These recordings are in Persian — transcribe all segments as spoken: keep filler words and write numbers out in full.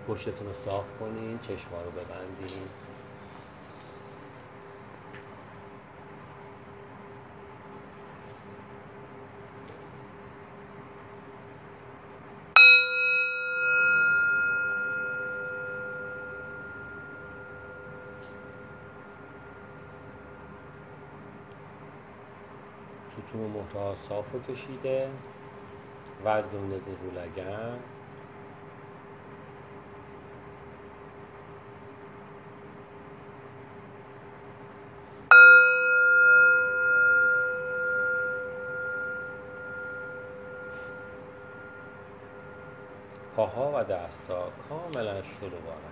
پشتتون رو صاف کنین، چشما رو ببندین. ستون و مهره‌ها صاف و کشیده، وزن رو میندازین رو لگن. پاها و دست‌ها کاملا شلوارن.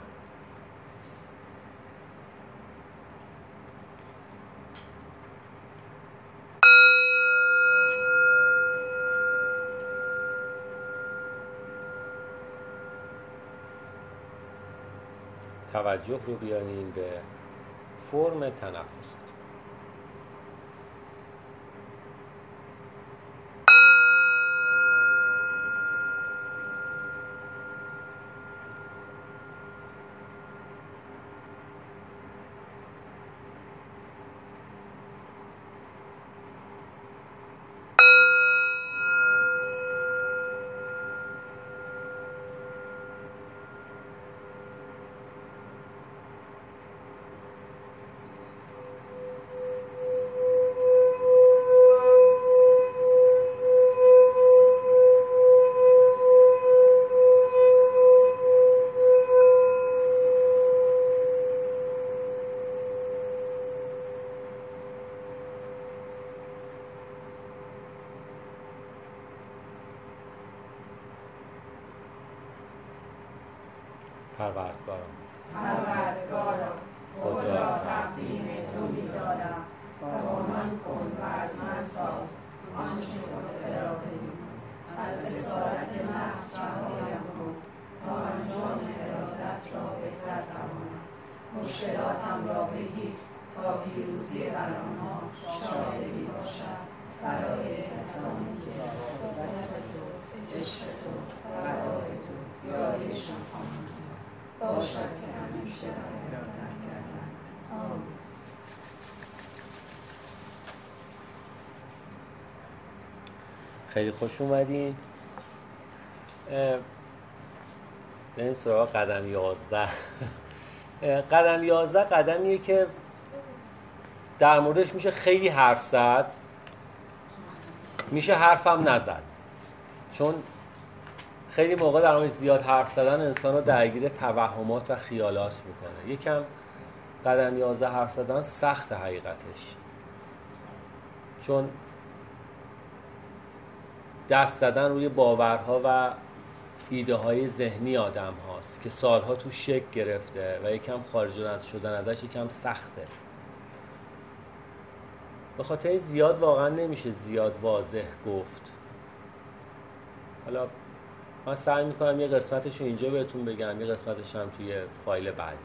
توجه رو بیارین به فرم تنفست. پروردگارم پروردگارم خود را تقدیم تو می‌دارم و با من کن و از من ساز آنچه خود اراده می‌کنم. از اسارت نفس رهایم کن تا انجام ارادت را بهتر توانم. مشکلاتم را بگیر تا پیروزی بر آنها شاهدی باشد برای کسانی که محبت تو، عشق تو، برای تو یاریشان خواهند باشد که همیشه برایت کردن. آمین. خیلی خوش اومدین. بریم سراغ قدم یازده. قدم یازده قدمیه که در موردش میشه خیلی حرف زد، میشه حرفم نزد، چون خیلی موقع در موردش زیاد حرف زدن انسان رو درگیر توهمات و خیالات میکنه. یکم قدم یازده حرف زدن سخت حقیقتش، چون دست زدن روی باورها و ایده های ذهنی آدم هاست که سالها تو شکل گرفته و یکم خارج شدن ازش یکم سخته. به خاطر زیاد واقعا نمیشه زیاد واضح گفت. حالا من سعی میکنم یه قسمتش رو اینجا بهتون بگم، یه قسمتش هم توی فایل بعدی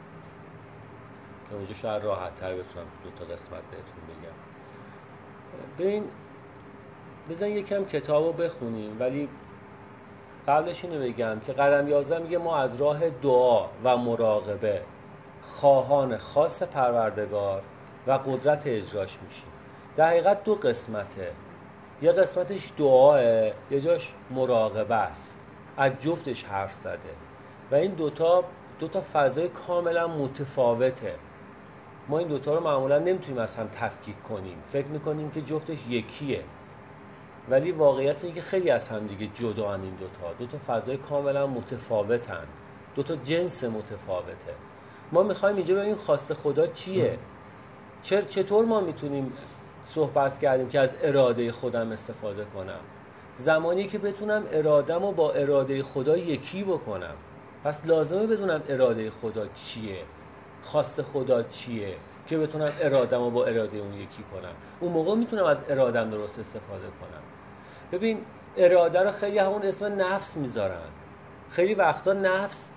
که اونجا شاید راحت تر بتونم دو تا قسمت بهتون بگم. ببین بزن یکم کتاب رو بخونیم، ولی قبلش اینو بگم که قدم یازده میگه ما از راه دعا و مراقبه خواهان خاص پروردگار و قدرت اجراش میشیم. در حقیقت دو قسمته، یه قسمتش دعاه، یه جاش مراقبه است. از جفتش حرف زده و این دوتا دوتا فضای کاملا متفاوته. ما این دوتا رو معمولا نمیتونیم از هم تفکیک کنیم، فکر میکنیم که جفتش یکیه، ولی واقعیت اینه که خیلی از هم دیگه جداان. این دوتا دوتا فضای کاملا متفاوتن، دوتا جنس متفاوته. ما میخوایم اینجا ببینیم خواست خدا چیه. چطور ما میتونیم صحبت کردیم که از اراده خودم استفاده کنم؟ زمانی که بتونم ارادم رو با اراده خدا یکی بکنم. پس لازمه بدونم اراده خدا چیه، خواست خدا چیه، که بتونم ارادم رو با اراده اون یکی کنم. اون موقع میتونم از ارادم درست استفاده کنم. ببین اراده رو خیلی همون اسم نفس میذارن. خیلی وقتا نفس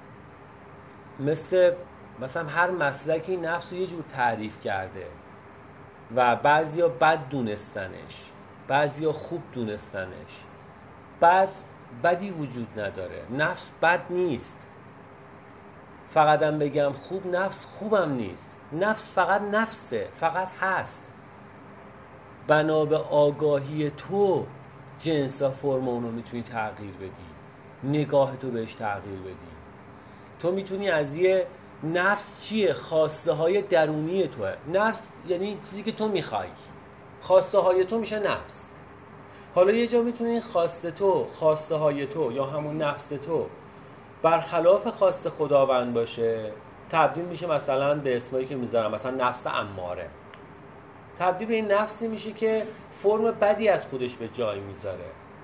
مثل مثلا هر مسلکی نفس رو یه جور تعریف کرده و بعضیا بد دونستنش، بعضیا خوب دونستنش. بد بدی وجود نداره، نفس بد نیست. فقطم بگم خوب، نفس خوبم نیست. نفس فقط نفسه، فقط هست. بنا به آگاهی تو جنس و فرم اونو میتونی تغییر بدی، نگاه تو بهش تغییر بدی. تو میتونی از یه نفس چیه؟ خواسته های درونی توه. نفس یعنی چیزی که تو میخوای، خواسته های تو میشه نفس. حالا یه جا میتونی این خواسته تو، خواسته های تو یا همون نفس تو برخلاف خواست خداوند باشه، تبدیل میشه مثلا به اسمایی که میذارم، مثلا نفس اماره. تبدیل به این نفسی میشه که فرم بدی از خودش به جای میذاره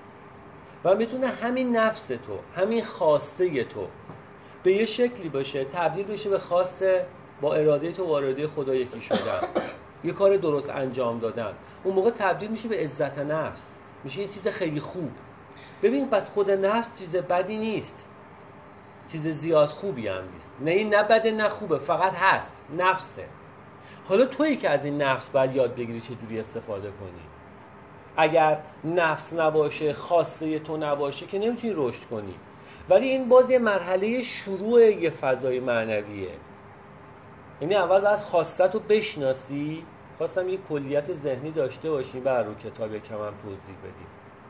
و میتونه همین نفس تو، همین خواسته تو به یه شکلی باشه تبدیل بشه به خواسته با اراده تو و اراده خدا یکی شدن، یه کار درست انجام دادن. اون موقع تبدیل میشه به عزت نفس، میشه یه چیز خیلی خوب. ببین پس خود نفس چیز بدی نیست، چیز زیاد خوبی هم نیست. نه این نه بده نه خوبه، فقط هست، نفسه. حالا تویی که از این نفس باید یاد بگیری چجوری استفاده کنی. اگر نفس نباشه، خواسته تو نباشه که نمیتونی رشد کنی. ولی این باز یه مرحله شروع یه فضای معنویه. یعنی اول باید خواستت رو بشناسی. خواستم یه کلیت ذهنی داشته باشیم بر رو کتاب یکم هم توضیح بدیم.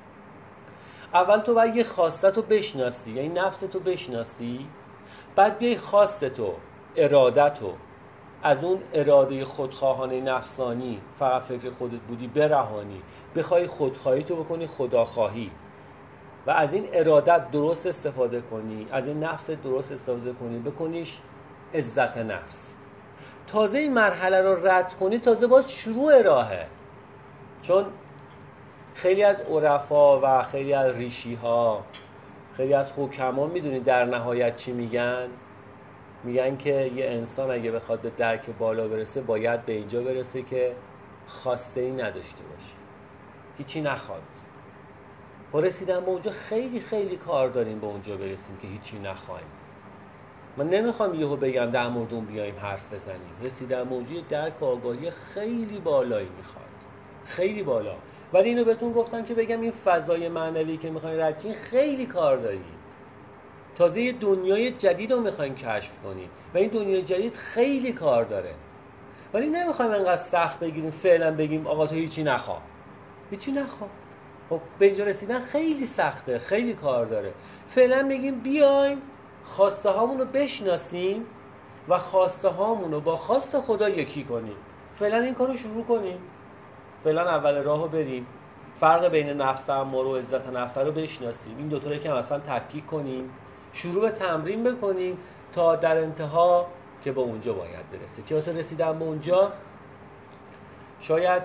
اول تو باید یه خواستت رو بشناسی، یعنی نفست رو بشناسی، بعد بیای خواستت رو، ارادت رو از اون اراده خودخواهانه نفسانی، فقط فکر خودت بودی، برهانی، بخوای خودخواهی تو بکنی خداخواهی و از این ارادت درست استفاده کنی، از این نفس درست استفاده کنی، بکنیش عزت نفس. تازه این مرحله رو رد کنی، تازه باز شروع راهه. چون خیلی از عرفا و خیلی از ریشی ها، خیلی از حکما میدونی در نهایت چی میگن؟ میگن که یه انسان اگه بخواد به درک بالا برسه باید به اینجا برسه که خواسته ای نداشته باشه، هیچی نخواد. و رسیدن به اونجا خیلی خیلی کار داریم به اونجا برسیم که هیچی نخوایم. من نمیخوام یهو بگم در مورد اون بیایم حرف بزنیم. رسیدن به اونجا درک و آگاهی خیلی بالایی میخواد، خیلی بالا. ولی اینو بهتون گفتم که بگم این فضای معنوی که میخواین رد کنین خیلی کار داریم. تازه یه دنیای جدید رو میخواین کشف کنین و این دنیای جدید خیلی کار داره. ولی نمیخوایم انقدر سخت بگیریم فعلا بگیم آقا تو هیچی نخوا، هیچی نخوا. خب به اینجا رسیدن خیلی سخته، خیلی کار داره. فعلا میگیم بیایم خواسته هامون رو بشناسیم و خواسته هامون رو با خواست خدا یکی کنیم. فعلا این کار رو شروع کنیم. فعلا اول راه رو بریم، فرق بین نفس اماره و عزت نفس رو بشناسیم، این دوتا رو که مثلا تفکیک کنیم، شروع به تمرین بکنیم تا در انتها که به اونجا باید برسه. که واسه رسیدن به اونجا شاید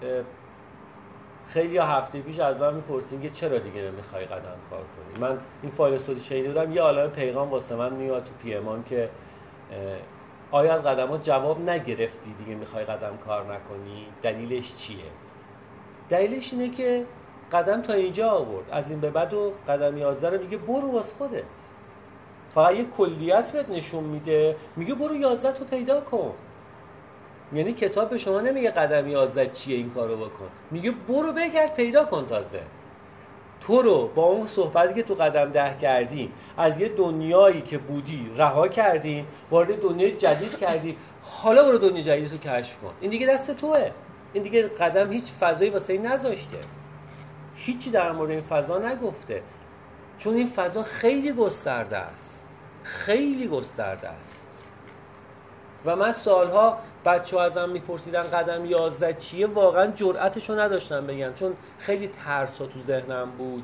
خیلی ها هفته پیش از من میپرسین که چرا دیگه نمیخوای قدم کار کنی. من این فایل صوتی شنیده بودم، یه عالمه پیغام واسه من میاد تو پی امان که آیا از قدمات جواب نگرفتی دیگه میخوای قدم کار نکنی؟ دلیلش چیه؟ دلیلش اینه که قدم تا اینجا آورد، از این به بعد و قدم یازده رو میگه برو واسه خودت. فقط یه کلیت بهت نشون میده، میگه برو یازده تو پیدا کن. یعنی کتاب به شما نمیگه قدم یازده چیه این کارو بکن، میگه برو بگرد پیدا کن. تازه تو رو با اون صحبتی که تو قدم ده کردیم از یه دنیایی که بودی رها کردیم، وارد دنیای جدید کردیم. حالا برو دنیای جدید رو کشف کن. این دیگه دست توئه. این دیگه قدم هیچ فضایی واسه این نذاشته، هیچی در مورد این فضا نگفته، چون این فضا خیلی گسترده است، خیلی گسترده است. و من سالها بچه ها ازم میپرسیدن قدم یازده چیه، واقعا جرأتشو نداشتم بگم، چون خیلی ترسا تو ذهنم بود،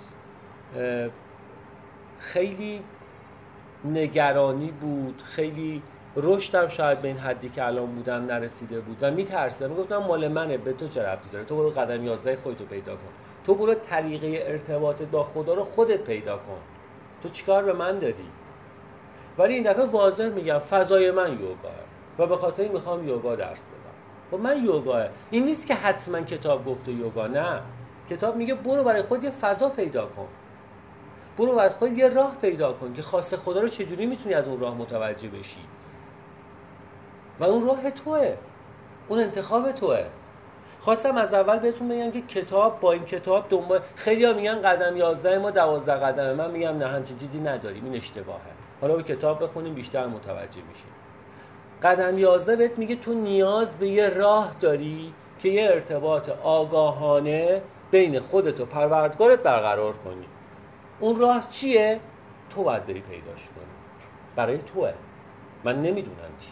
خیلی نگرانی بود، خیلی رشدم شاید به این حدی که الان بودم نرسیده بود و میترسیدم. میگفتم مال منه، به تو چه ربطی داره؟ تو برو قدم یازده خودتو پیدا کن، تو برو طریقه ارتباط با خدا رو خودت پیدا کن، تو چیکار به من داری؟ ولی این دفعه واضح میگم فضای من یوگاه و به خاطر این میخوام یوگا درس بدم. و من یوگاه این نیست که حتما کتاب گفته یوگا، نه، کتاب میگه برو برای خود یه فضا پیدا کن، برو برای خود یه راه پیدا کن که خواست خدا رو چجوری میتونی از اون راه متوجه بشی. و اون راه توئه، اون انتخاب توئه. خواستم از اول بهتون بگم که کتاب با این کتاب دنبال، خیلی‌ها میگن قدم یازده ما دوازده قدمه، من میگم نه، همچین چیزی نداریم، این اشتباهه. حالا به کتاب بخونیم بیشتر متوجه میشیم. قدم یازده بهت میگه تو نیاز به یه راه داری که یه ارتباط آگاهانه بین خودت و پروردگارت برقرار کنی. اون راه چیه؟ تو باید بری پیداش کنی. برای توه، من نمیدونم چیه.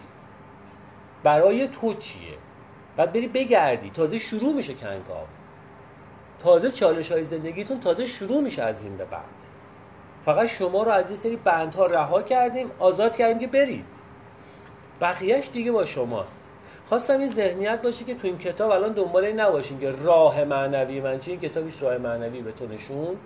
برای تو چیه؟ باید بری بگردی. تازه شروع میشه کنکاو، تازه چالش های زندگیتون تازه شروع میشه از این به بعد. فقط شما رو از این سری بندها رها کردیم، آزاد کردیم که برید، بقیهش دیگه با شماست. خواستم این ذهنیت باشه که تو این کتاب الان دنبال این نباشین که راه معنوی من چیه. این کتاب هیچ راه معنوی به تو نشون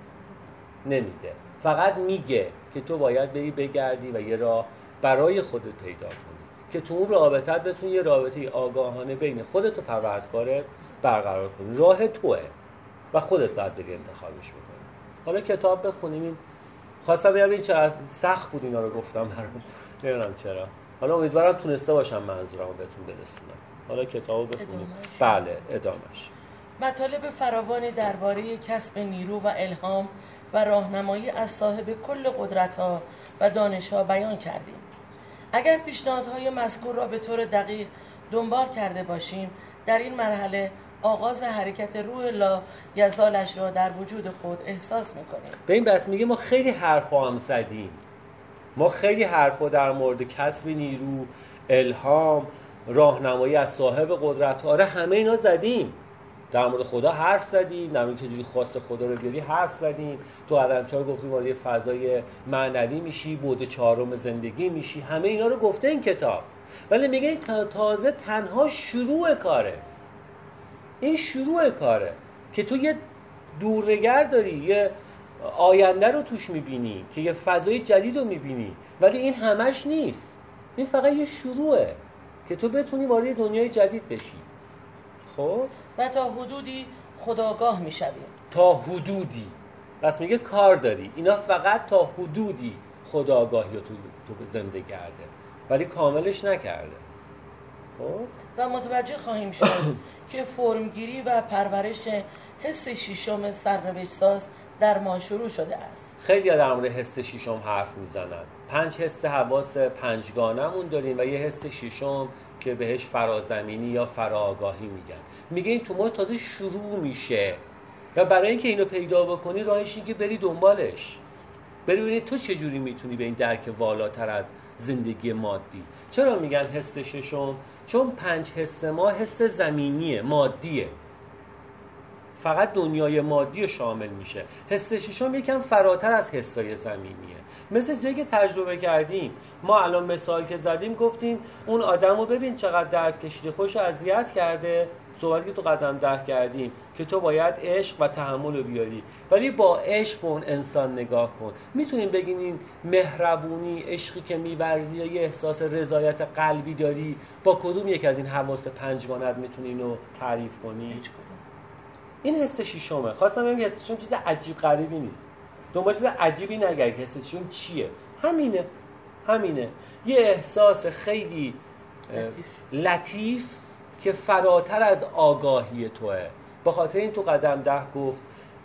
نمیده، فقط میگه که تو باید بری بگردی و یه راه برای خودت پیدا کنی که تو اون رابطت بتونی یه رابطه آگاهانه بین خودت و پروردگارت برقرار کنی. راه توئه و خودت باید بری انتخابش بکنی. حالا کتاب بخونیم. این خواستم بگم این چقدر سخت بود اینا رو گفتم برام، نمیدونم چرا. حالا امیدوارم تونسته باشم منظورمو بهتون برسونم. حالا کتابو بخونیم. بله ادامهش. مطالب فراوانی درباره کسب نیرو و الهام و راهنمایی از صاحب کل قدرت‌ها و دانش‌ها بیان کردیم. اگر پیشنهادهای مذکور را به طور دقیق دنبال کرده باشیم، در این مرحله آغاز حرکت روح لا یزالش را در وجود خود احساس می‌کنیم. به این بس میگه ما خیلی حرفا هم زدیم. ما خیلی حرفا در مورد کسب نیرو، الهام، راهنمایی از صاحب قدرت‌ها، آره همه اینا زدیم. در مورد خدا حرف زدیم، در مورد که جوری خواست خدا رو بیاری حرف زدیم. تو عدمچار گفتیم وارد فضای معنوی میشی، بعد چهارم زندگی میشی. همه اینا رو گفته این کتاب. ولی میگه این تازه تنها شروع کاره. این شروع کاره که تو یه دورنگر داری، یه آینده رو توش میبینی، که یه فضای جدید رو میبینی. ولی این همش نیست. این فقط یه شروعه که تو بتونی وارد دنیای جدید بشی. خب و تا حدودی خودآگاه میشویم. تا حدودی. پس میگه کار داری. اینا فقط تا حدودی خودآگاهی رو تو, تو زنده کرده ولی کاملش نکرده. خب و متوجه خواهیم شد که فرمگیری و پرورش حس شیشم سرنوشت‌ساز در ما شروع شده است. خیلی در مورد حس شیشم حرف میزنن. پنج حس حواس پنجگانمون داریم و یه حس شیشم که بهش فرازمینی یا فراآگاهی میگن. میگه این تو ما تازه شروع میشه و برای اینکه اینو پیدا بکنی راهش اینه که بری دنبالش، بری ببینی تو چجوری میتونی به این درک والاتر از زندگی مادی. چرا میگن حس ششم؟ چون پنج حس ما حس زمینیه، مادیه، فقط دنیای مادی شامل میشه. حس ششم یکم فراتر از حسای زمینیه. مثل چیزی که تجربه کردیم. ما الان مثال که زدیم گفتیم اون آدمو ببین چقدر درد کشیده، خوش اذیت کرده. صحبتی که تو قدم ده کردیم که تو باید عشق و تحمل رو بیاری، ولی با عشق به اون انسان نگاه کن. میتونیم بگیم این مهربونی، عشقی که می‌ورزی یا یه احساس رضایت قلبی داری، با کدوم یک از این حواس پنجگانت میتونی اینو تعریف کنی؟ هیچ کدوم. این حس شیشمه. خواستم بگم حس شیشم چیز عجیب غریبی نیست. دنبال چیز عجیبی نگرد که حس شیشم چیه. همینه. همینه. یه احساس خیلی لطیف, لطیف که فراتر از آگاهی توه. به خاطر این تو قدم ده گفت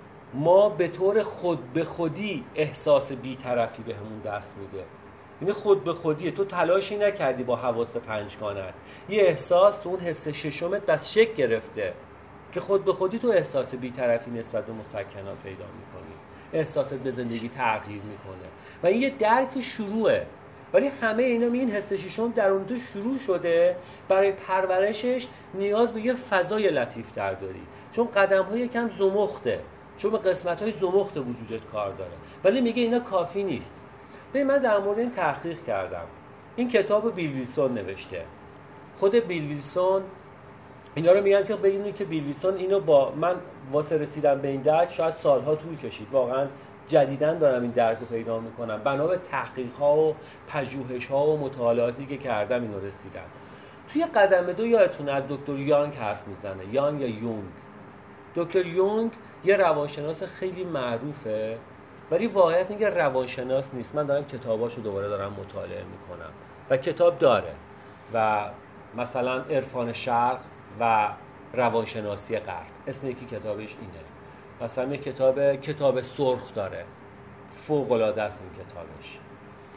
ما به طور خود به خودی احساس بی‌طرفی بهمون دست میده. یعنی خود به خودیه، تو تلاشی نکردی با حواس پنجگانت. یه احساس تو اون حس ششمت بس شکل گرفته که خود به خودی تو احساس بی‌طرفی نسبت به مسکنات پیدا میکنی، احساست به زندگی تغییر میکنه و این یه درک شروعه. ولی همه اینا میگن حس ششم در اون تو شروع شده. برای پرورشش نیاز به یه فضای لطیف‌تر داری، چون قدم‌ها یکم زمخته، چون به قسمت‌های زمخت وجودت کار داره. ولی میگه اینا کافی نیست. ببین من در مورد این تحقیق کردم. این کتابو بیل ویلسون نوشته. خود بیل ویلسون اینا رو میگن که ببینید که بیل ویلسون اینو با من واسه رسیدن به این درک شاید سالها طول کشید. واقعا جدیداً دارم این درک رو پیدا میکنم. بنا به تحقیق‌ها و پژوهش‌ها و مطالعاتی که کردم اینو رسیدم. توی قدم دو یادتونه از دکتر یانگ حرف میزنه. یانگ یا یونگ. دکتر یونگ یه روانشناس خیلی معروفه، ولی واقعیت اینکه روانشناس نیست. من دارم کتاباشو دوباره دارم مطالعه میکنم و کتاب داره و مثلا عرفان شرق و روانشناسی غرب اسم یکی کتابش اینه. مثلا یک کتاب کتاب سرخ داره، فوق العاده است این کتابش.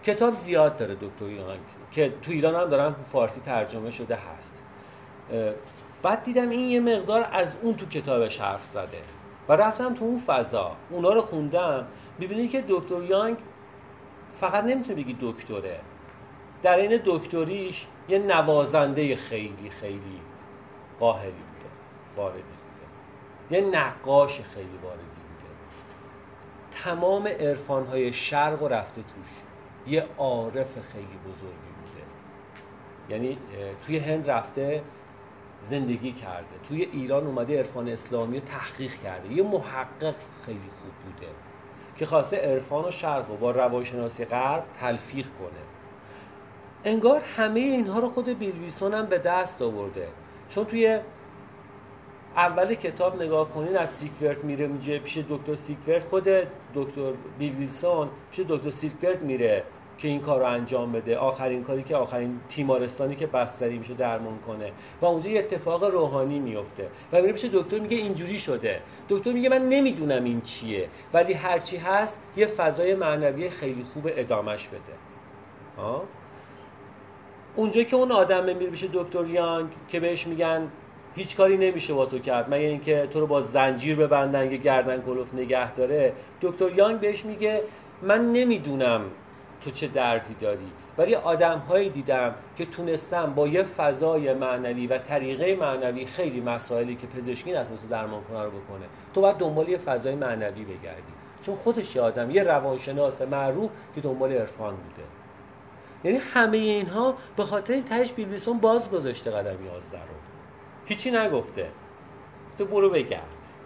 کتاب زیاد داره دکتر یانگ که تو ایران هم دارن فارسی ترجمه شده هست. بعد دیدم این یه مقدار از اون تو کتابش حرف زده و رفتم تو اون فضا اونا رو خوندم. می‌بینی که دکتر یانگ فقط نمیتونه بگی دکتره، در این دکتریش یه نوازنده خیلی خیلی قاهری بوده، واردی بوده، یه نقاش خیلی واردی بوده، تمام عرفان‌های شرق رو رفته توش، یه عارف خیلی بزرگی بوده. یعنی توی هند رفته زندگی کرده، توی ایران اومده عرفان اسلامی رو تحقیق کرده، یه محقق خیلی خوب بوده که خواسته عرفان و شرق رو با روانشناسی غرب تلفیق کنه. انگار همه اینها رو خود بیل ویلسون هم به دست آورده، چون توی اول کتاب نگاه کنین از سیکورت میره میگه پیش دکتر سیکورت، خود دکتر بیل ویلسون پیش دکتر سیکورت میره که این کار رو انجام بده، آخرین کاری که آخرین تیمارستانی که بستری میشه درمان کنه و اونجا یه اتفاق روحانی میفته و میره پیش دکتر میگه اینجوری شده. دکتر میگه من نمیدونم این چیه ولی هرچی هست یه فضای معنوی خیلی خوب ادامش بده. ها؟ اونجا که اون آدم میره پیش دکتر یانگ که بهش میگن هیچ کاری نمیشه با تو کرد مگه اینکه تو رو با زنجیر ببندن که گردن کلوف نگه داره، دکتر یانگ بهش میگه من نمیدونم تو چه دردی داری ولی آدم‌هایی دیدم که تونستن با یه فضای معنوی و طریقه معنوی خیلی مسائلی که پزشکی نتونسته درمان کنه رو بکنه. تو باید دنبال یه فضای معنوی بگردی، چون خودش یه آدم، یه روانشناس معروف که دنبال عرفان بوده. یعنی همه اینها به خاطر این تهش بیل ویلسون باز گذاشته قدم یازده رو، هیچی نگفته، تو برو بگرد.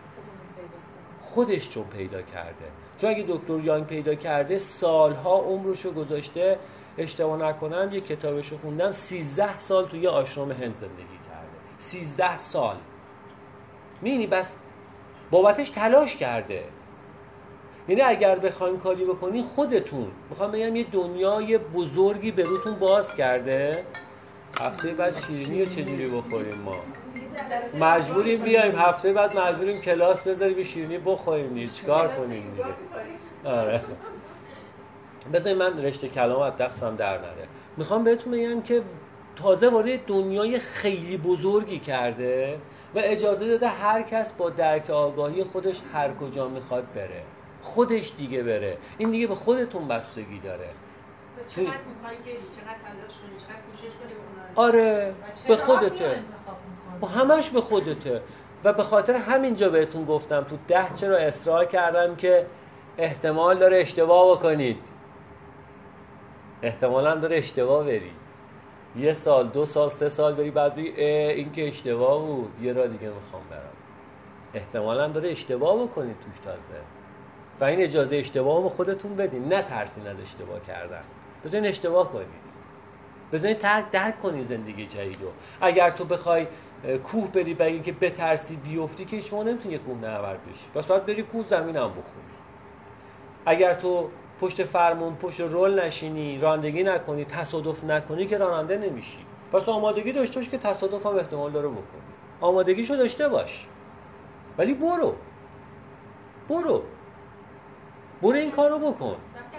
خودش چون پیدا کرده، چون اگه دکتر یانگ پیدا کرده سالها عمرشو گذاشته، اشتباه نکنم یه کتابشو خوندم سیزده سال توی یه آشرام هند زندگی کرده، سیزده سال. می‌بینی بس بابتش تلاش کرده. یعنی اگر بخوایم کاری بکنین خودتون، میخوام بگم یه دنیای بزرگی به روتون باز کرده. هفته بعد شیرینی رو چجوری بخوریم؟ ما مجبوریم بیایم هفته بعد مجبوریم کلاس بذاریم به شیرینی بخوریم دیگه، چیکار کنیم دیگه؟ آره بذارید من رشته کلام از دستم در نره. میخوام بهتون بگم که تازه وارد دنیای خیلی بزرگی کرده و اجازه داده هر کس با درک آگاهی خودش هر کجا میخواد بره، خودش دیگه بره. این دیگه به خودتون بستگی داره. چقدر میخوای بری، چقدر تلاش کنی، چقدر کوشش کنی اونها. آره به خودته، با همش به خودته. و به خاطر همینجا بهتون گفتم تو ده چرا اصرار کردم که احتمال داره اشتباه بکنید، احتمالاً داره اشتباه بری، یه سال دو سال سه سال بری بعد بگی این که اشتباه بود یه راه دیگه میخوام برم. احتمالاً داره اشتباه بکنید توش تازه و این اجازه اشتباه رو خودتون بدین، نه ترسین از اشتباه کردن. بذارین اشتباه کنید، بذارین درک درک کنید زندگی جدیدو. اگر تو بخوای کوه بری برای اینکه بترسی بیفتی که شما نمیتونی یه کوه نورد بشی، پس باید بری کوه زمین هم بخوری. اگر تو پشت فرمون پشت رول نشینی، رانندگی نکنی، تصادف نکنی که راننده نمیشی. پس آمادگی داشته باش که تصادف هم احتمال داره بکنی، آمادگیشو داشته باش، ولی برو برو برو این کارو بکن.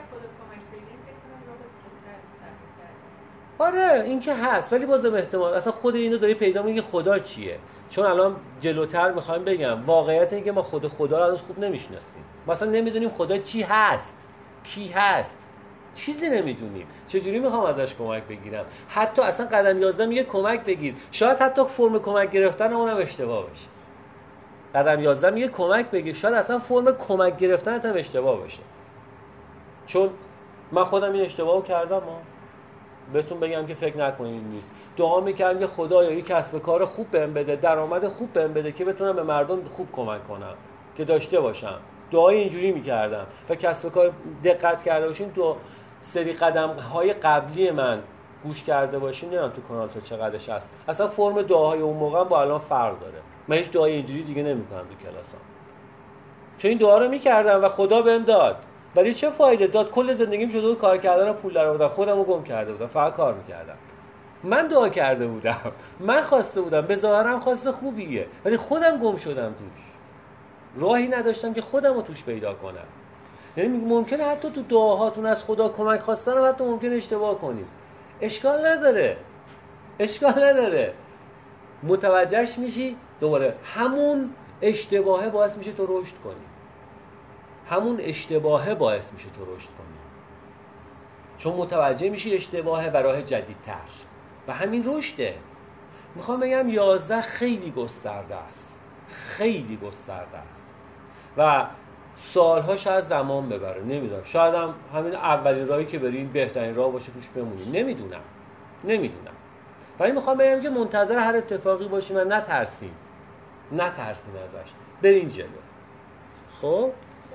آره این که هست، ولی بازم احتمال اصلا خود اینو داری پیدا میگی خدا چیه. چون الان جلوتر میخوایم بگم واقعیت اینه که ما خود خدا رو خوب نمیشناسیم، مثلا نمیدونیم خدا چی هست، کی هست، چیزی نمیدونیم. چجوری میخوام ازش کمک بگیرم؟ حتی اصلا قدم یازده میگه کمک بگیر، شاید حتی فرم کمک گرفتن اونم اشتباه باشه. قدم یازده میگه کمک بگیر، شاید اصلا فرم کمک گرفتن هم اشتباه باشه. چون من خودم این اشتباهو کردم. ها بهتون بگم که فکر نکنید این نیست. دعا میکردم که خدایا یک کسب کار خوب بهم بده، درآمد خوب بهم بده که بتونم به مردم خوب کمک کنم، که داشته باشم. دعای اینجوری میکردم و کسب کار دقت کرده باشین تو سری قدم های قبلی من گوش کرده باشین، نمیدونم تو کانال تا چقدرش هست، اصلا فرم دعاهای اون موقع با الان فرق داره. من هیچ دعای اینجوری دیگه نمیکنم تو کلاسام، چون این دعا رو میکردم و خدا بهم داد. ولی چه فایده داد؟ کل زندگیم شده بود کار کردن و پول درآوردن، خودمو گم کرده بودم، فقط کار میکردم. من دعا کرده بودم، من خواسته بودم، به ظاهرم خواسته خوبیه، ولی خودم گم شدم توش، راهی نداشتم که خودم رو توش پیدا کنم. یعنی ممکنه حتی تو دعاهاتون از خدا کمک خواستن و حتی ممکنه اشتباه کنید. اشکال نداره، اشکال نداره. متوجهش میشی دوباره همون اشتباهه باعث میشه تو رشد کنی. همون اشتباهه باعث میشه تو رشد کنی. چون متوجه میشی اشتباهه و راه جدیدتر و همین رشده. میخوام بگم یازده خیلی گسترده است، خیلی گسترده است و سالها شاید زمان ببره. نمیدونم، شاید هم همین اولی راهی که بریم بهترین راه باشه توش بمونیم. نمیدونم نمیدونم ولی میخوام بگم که منتظر هر اتفاقی باشیم و نترسیم، نترسیم ازش، بریم جلو. خب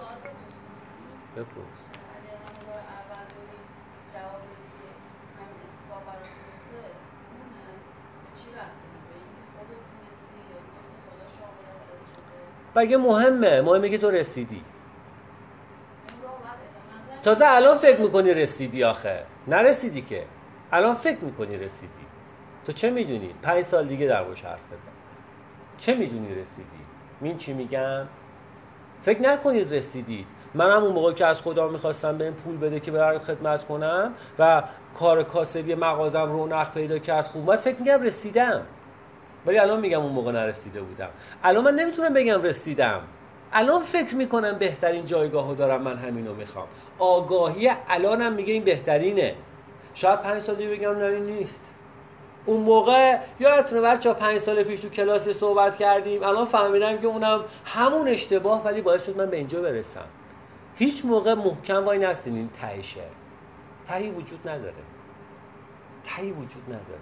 بپرس. بگه مهمه مهمه که تو رسیدی. تازه الان فکر میکنی رسیدی، آخه نرسیدی که، الان فکر میکنی رسیدی. تو چه میدونی؟ پنج سال دیگه در باش حرف بزن. چه میدونی رسیدی؟ من چی میگم؟ فکر نکنید رسیدید. من هم اون موقع که از خدا میخواستم به این پول بده که برای خدمت کنم و کار کاسبی مغازم رونق پیدا کرد خوب، من فکر میگم رسیدم، ولی الان میگم اون موقع نرسیده بودم. الان من نمیتونم بگم رسیدم، الان فکر میکنم بهترین جایگاهو دارم، من همینو میخوام. آگاهی الانم میگه این بهترینه. شاید پنج سال دیگه بگم نه این نیست. اون موقع یادتونه بچه‌ها پنج سال پیش تو کلاس صحبت کردیم، الان فهمیدم که اونم همون اشتباه ولی باعث شد من به اینجا برسم. هیچ موقع محکم وای نستین این تهشه. تهی وجود نداره. تهی وجود نداره.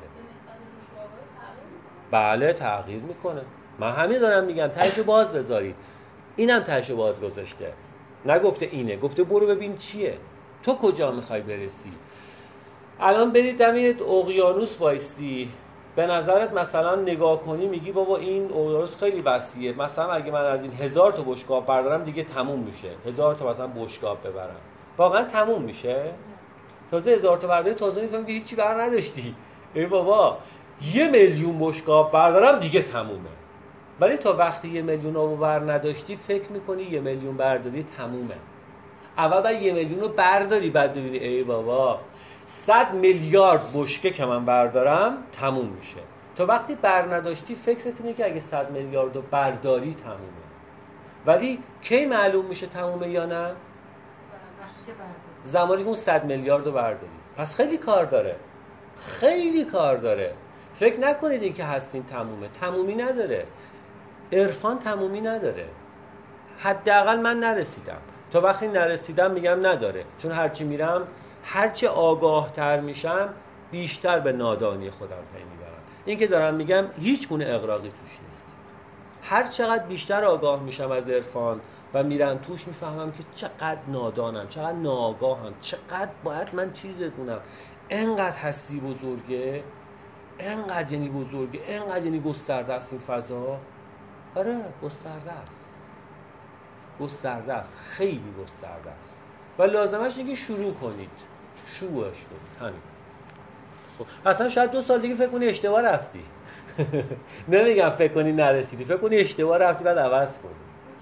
بله تغییر میکنه. من همین دارم میگم تهشو باز بذارید. اینم تهشو باز گذاشته. نگفته اینه، گفته برو ببین چیه. تو کجا میخوای برسی؟ الان برید دم اقیانوس وایستی، به نظرت مثلا نگاه کنی میگی بابا این اقیانوس خیلی وسیعه، مثلا اگه من از این هزار تا بشقاب بردارم دیگه تموم میشه، هزار تا مثلا بشقاب ببرم واقعا تموم میشه؟ تازه هزار تا برداری تازه میفهمی که هیچی بر نداشتی. ای بابا یه میلیون بشقاب بردارم دیگه تمومه. ولی تا وقتی یه میلیون رو بر نداشتی فکر میکنی یه میلیون برداری تمومه. اول باید یه میلیون رو برداری بعد ببینی ای بابا صد میلیارد بشکه که من بردارم تموم میشه. تا وقتی بر نداشتی فکرت اینه که اگه صد میلیارد رو برداری تمومه. ولی کی معلوم میشه تمومه یا نه؟ زمانی که اون صد میلیارد رو برداری. پس خیلی کار داره، خیلی کار داره. فکر نکنید این که هستین تمومه، تمومی نداره. عرفان تمومی نداره. حداقل من نرسیدم. تا وقتی نرسیدم میگم نداره، چون هرچی میرم هرچی آگاه تر میشم بیشتر به نادانی خودم پی میبرم. این که دارم میگم هیچ گونه اغراقی توش نیست. هر چقدر بیشتر آگاه میشم از عرفان و میرم توش میفهمم که چقدر نادانم، چقدر ناآگاهم، چقدر باید من چیز بدونم. انقدر هستی بزرگه، انقدر یعنی بزرگه، انقدر یعنی گسترده است این فضا. آره گسترده است، گسترده است، خیلی گسترده است و لازمش اینه که شروع کنید، شروعش کنید. همین. خب اصلا شاید دو سال دیگه فکر کنی اشتباه رفتی. نمیگم فکر کنی نرسیدی، فکر کنی اشتباه رفتی بعد عوض کنی.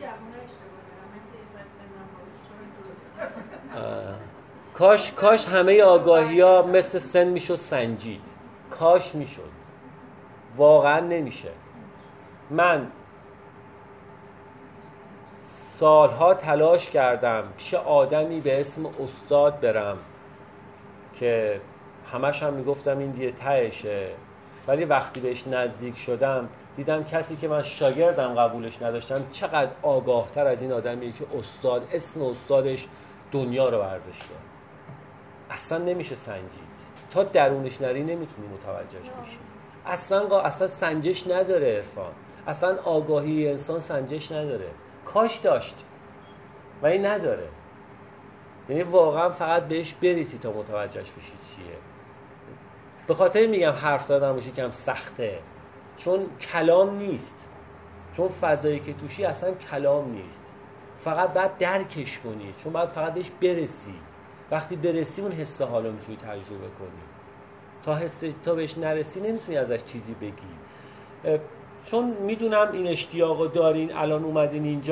کاش کاش همه آگاهی‌ها مثل سن میشد سنجید. کاش میشد. واقعا نمیشه. من سالها تلاش کردم پیش آدمی به اسم استاد برم که همش هم میگفتم این دیگه تهشه، ولی وقتی بهش نزدیک شدم دیدم کسی که من شاگردم قبولش نداشتم چقدر آگاهتر از این آدمیه که استاد، اسم استادش دنیا رو برداشته. اصلا نمیشه سنجید. تا درونش نری نمیتونی متوجهش بشی. اصلا اصلا سنجش نداره عرفان. اصلا آگاهی انسان سنجش نداره. کاش داشت ولی نداره. یعنی واقعا فقط بهش بریسی تا متوجهش بشی چیه. به خاطر میگم حرف زدن باشه کم سخته، چون کلام نیست، چون فضایی که توشی اصلا کلام نیست، فقط باید درکش کنی، چون باید فقط بهش برسی. وقتی برسی اون حس حالو میتونی تجربه کنی. تا حس تا بهش نرسی نمیتونی ازش چیزی بگی. چون میدونم این اشتیاقو دارین، الان اومدین اینجا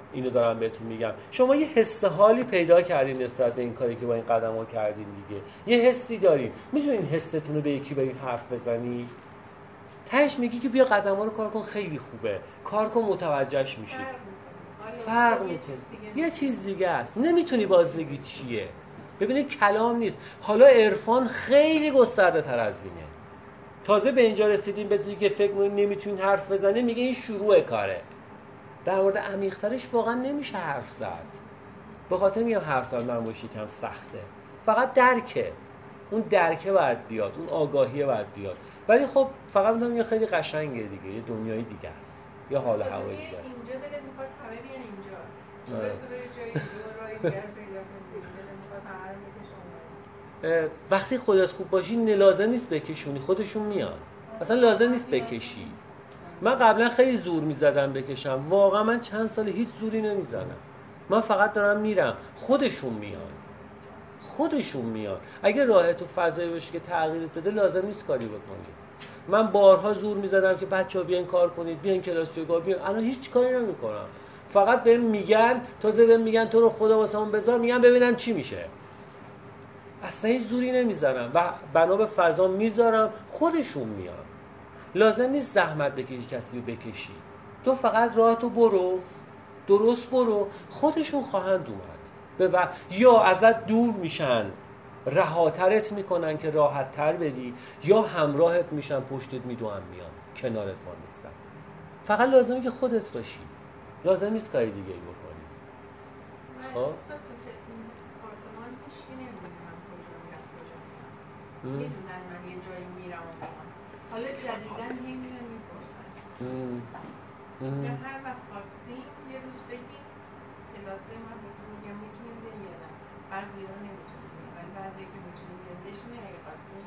اینو دارم بهتون میگم. شما یه حس حالی پیدا کردین نسبت به این کاری که با این قدم‌ها کردین دیگه. یه حسی دارین. می‌دونین حستون رو به یکی برین حرف بزنی؟ تهش میگی که بیا قدم‌ها رو کار کن، خیلی خوبه. کار کن متوجهش میشی. فرق میکنه. یه چیز دیگه است. نمیتونی باز بگی چیه. ببینید کلام نیست. حالا عرفان خیلی گسترده تر از اینه. تازه به اینجا رسیدیم به که فکر می‌کنید نمیتونین حرف بزنی، میگه این شروع کاره. در مورد عمیق‌ترش واقعا نمیشه حرف زد. به خاطر میگم حرف زدن باشه یکم سخته. فقط درکه. اون درکه باید بیاد، اون آگاهیه باید بیاد. ولی خب فقط میگم یه خیلی قشنگه دیگه، یه دنیای دیگه است. یه حال هوای دیگه است. اینجا دلت میخواد همه بیان اینجا. برسه به جایی دیگه راه دیگه پیدا کنی. دلت میخواد همه رو بکشونی. وقتی خودت خوب باشی لازم نیست بکشونی، خودشون میان. اصلا لازم نیست بکشی. من قبلا خیلی زور میزدم بکشم، واقعا من چند سال هیچ زوری نمیزنم. من فقط دارم میرم، خودشون میان. خودشون میان. اگه راه تو فضایی باشه که تغییرت بده لازم نیست کاری بکنی. من بارها زور میزدم که بچه‌ها بیاین کار کنید، بیاین کلاس یوگا بیاین. الان هیچ کاری نمیکنم. فقط بهم میگن، تازه بهم میگن تو رو خدا واسمون بذار، میگم ببینم چی میشه. اصلا هیچ زوری نمیزنم و بنا به فضا میذارم، خودشون میان. لازم نیست زحمت بکشی کسی رو بکشی. تو فقط راهتو برو، درست برو، خودشون خواهند اومد. و یا ازت دور میشن، رهاترت میکنن که راحت تر بری، یا همراهت میشن، پشتت میدوئن میان، کنارت وای میستن. فقط لازمه که خودت باشی. لازم نیست کاری دیگه ای بکنی. خب میدونن من یه جایی میرم و میام. حالا جدیدن نمیدونم میپرسن یا هر وقت خواستیم یه روز بگیم کلاسه من بهتون میگم میتونیم بیان یا نه. بعضی ها نمیتونیم بیان ولی بعضی که میتونیم بیان بشینه اگه خواستیم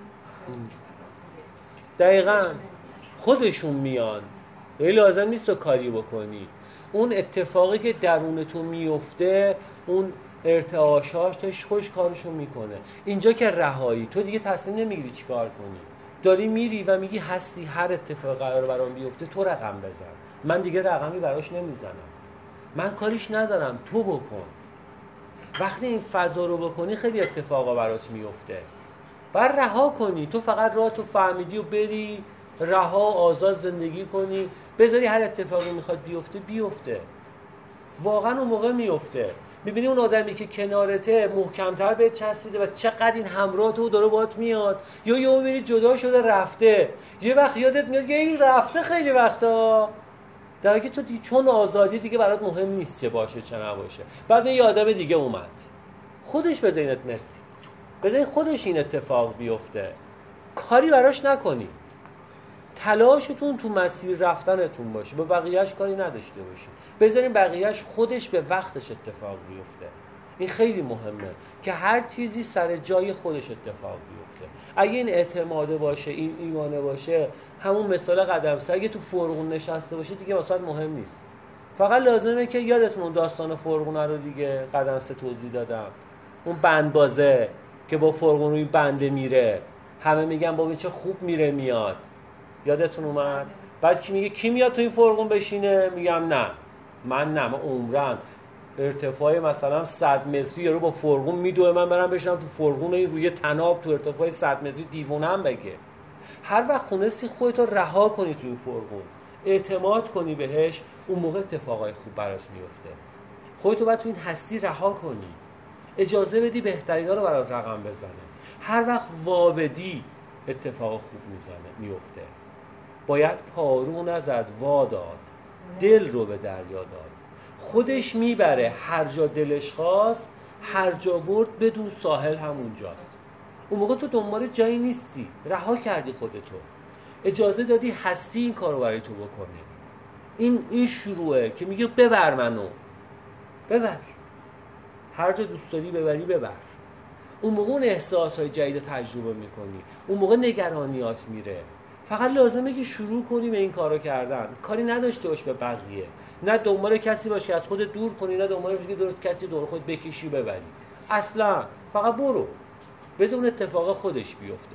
دقیقا خودشون میان. یعنی لازم نیست تو کاری بکنی. اون اتفاقی که درون تو میفته، اون ارتعاشاتش خوش کارشو میکنه. اینجا که رهایی، تو دیگه تصمیم نمیگیری چی کار کنی، داری میری و میگی هستی، هر اتفاق قرار برام بیفته تو رقم بزن، من دیگه رقمی براش نمیزنم، من کاریش ندارم، تو بکن. وقتی این فضا رو بکنی خیلی اتفاقا برات میفته. بعد رها کنی، تو فقط راه تو فهمیدی و بری رها، آزاد زندگی کنی، بذاری هر اتفاقی میخواد بیفته بیفته. واقعا اون موقع میفته. میبینی اون آدمی که کنارته محکمتر به چسبیده و چقدر این همراه تو داره باهات میاد، یا یهو میبینی جدا شده رفته، یه وقت یادت میاد که این رفته خیلی وقتا، در حالی که تو دی چون آزادی دیگه برات مهم نیست چه باشه چه نباشه. بعد یه آدم دیگه اومد، خودش بزنیت مرسی، بزنی خودش این اتفاق بیفته، کاری براش نکنی، تلاشتون تو مسیر رفتنتون باشه، با بقیهش کاری نداشته باشی، بذارین بقیهش خودش به وقتش اتفاق بیفته. این خیلی مهمه که هر چیزی سر جای خودش اتفاق بیفته. اگه این اعتماده باشه، این ایمانه باشه، همون مثال قدم سه اگه تو فرغون نشسته باشه دیگه مثلا مهم نیست. فقط لازمه که یادتون داستان فرغونه رو دیگه قدم سه توضیح دادم، اون بند بازه که با فرغون روی بنده میره، همه میگن بابا چه خوب میره میاد، یادتون اومد؟ بعد کی میگه کی میاد تو این فرغون بشینه؟ میگم نه من نه، من عمرم ارتفاع مثلا صد متری رو با فرغون میدوه، من برم بشینم تو فرغون این روی تناب تو ارتفاع صد متری، دیوونم بگه. هر وقت خونستی خودتو رها کنی تو این فرغون، اعتماد کنی بهش، اون موقع اتفاقای خوب برات میفته. خودتو باید تو این هستی رها کنی، اجازه بدی بهترینا رو برات رقم بزنه. هر وقت وابدی اتفاق خوب میزنه میفته. باید پارو نزد وا داد، دل رو به دریا داد، خودش میبره هر جا دلش خواست، هر جا برد بدون ساحل همونجاست. اون موقع تو دنبال جایی نیستی، رها کردی خودتو، اجازه دادی هستی این کارو برای تو بکنه. این این شروعه که میگه ببر منو، ببر، هر جا دوست داری ببری ببر. اون موقع اون احساسهای جدید تجربه میکنی، اون موقع نگرانیات میره. فقط لازمه که شروع کنی به این کارو کردن، کاری نداشته باش به بقیه، نه دنبال کسی باش که از خودت دور کنی، نه دنبال باش که دور کسی دور خود بکشی ببری. اصلا فقط برو، بذار اون اتفاق خودش بیفته.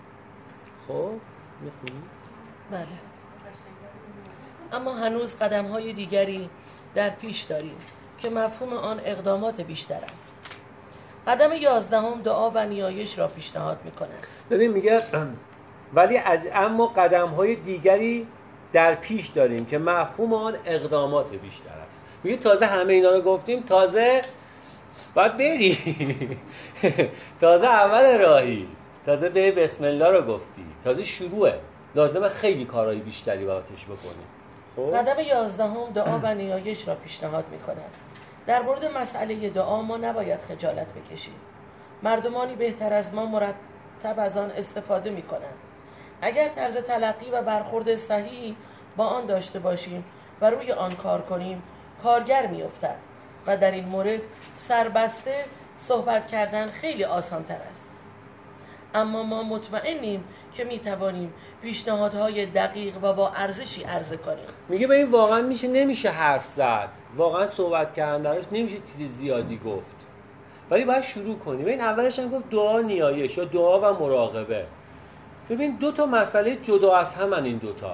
خب میخونی؟ بله. اما هنوز قدم‌های دیگری در پیش داریم که مفهوم آن اقدامات بیشتر است. قدم یازدهم دعا و نیایش را پیشنهاد می‌کند. ببین میگه ولی از اما قدم‌های دیگری در پیش داریم که مفهوم آن اقدامات بیشتر است. میگه تازه همه اینا رو گفتیم، تازه باید بری تازه اول راهی، تازه به بسم الله رو گفتی، تازه شروعه، لازمه خیلی کارهای بیشتری باهاتش بکنی. خب قدم یازدهم دعا و نیایش را پیشنهاد می‌کند. در مورد مسئله دعا ما نباید خجالت بکشیم. مردمانی بهتر از ما مرتب از آن استفاده می‌کنند. اگر طرز تلقی و برخورد صحیحی با آن داشته باشیم و روی آن کار کنیم، کارگر می‌افتد و در این مورد سربسته صحبت کردن خیلی آسان‌تر است. اما ما مطمئنیم که می‌توانیم پیشنهادهای دقیق و با ارزشی عرضه کنیم. میگه به این واقعا میشه نمیشه حرف زد، واقعا صحبت کردن درش نمیشه چیزی زیادی گفت، ولی باید شروع کنیم. این اولش هم گفت دعا نیایش یا دعا و مراقبه. ببین دو تا مسئله جدا از همن این دوتا.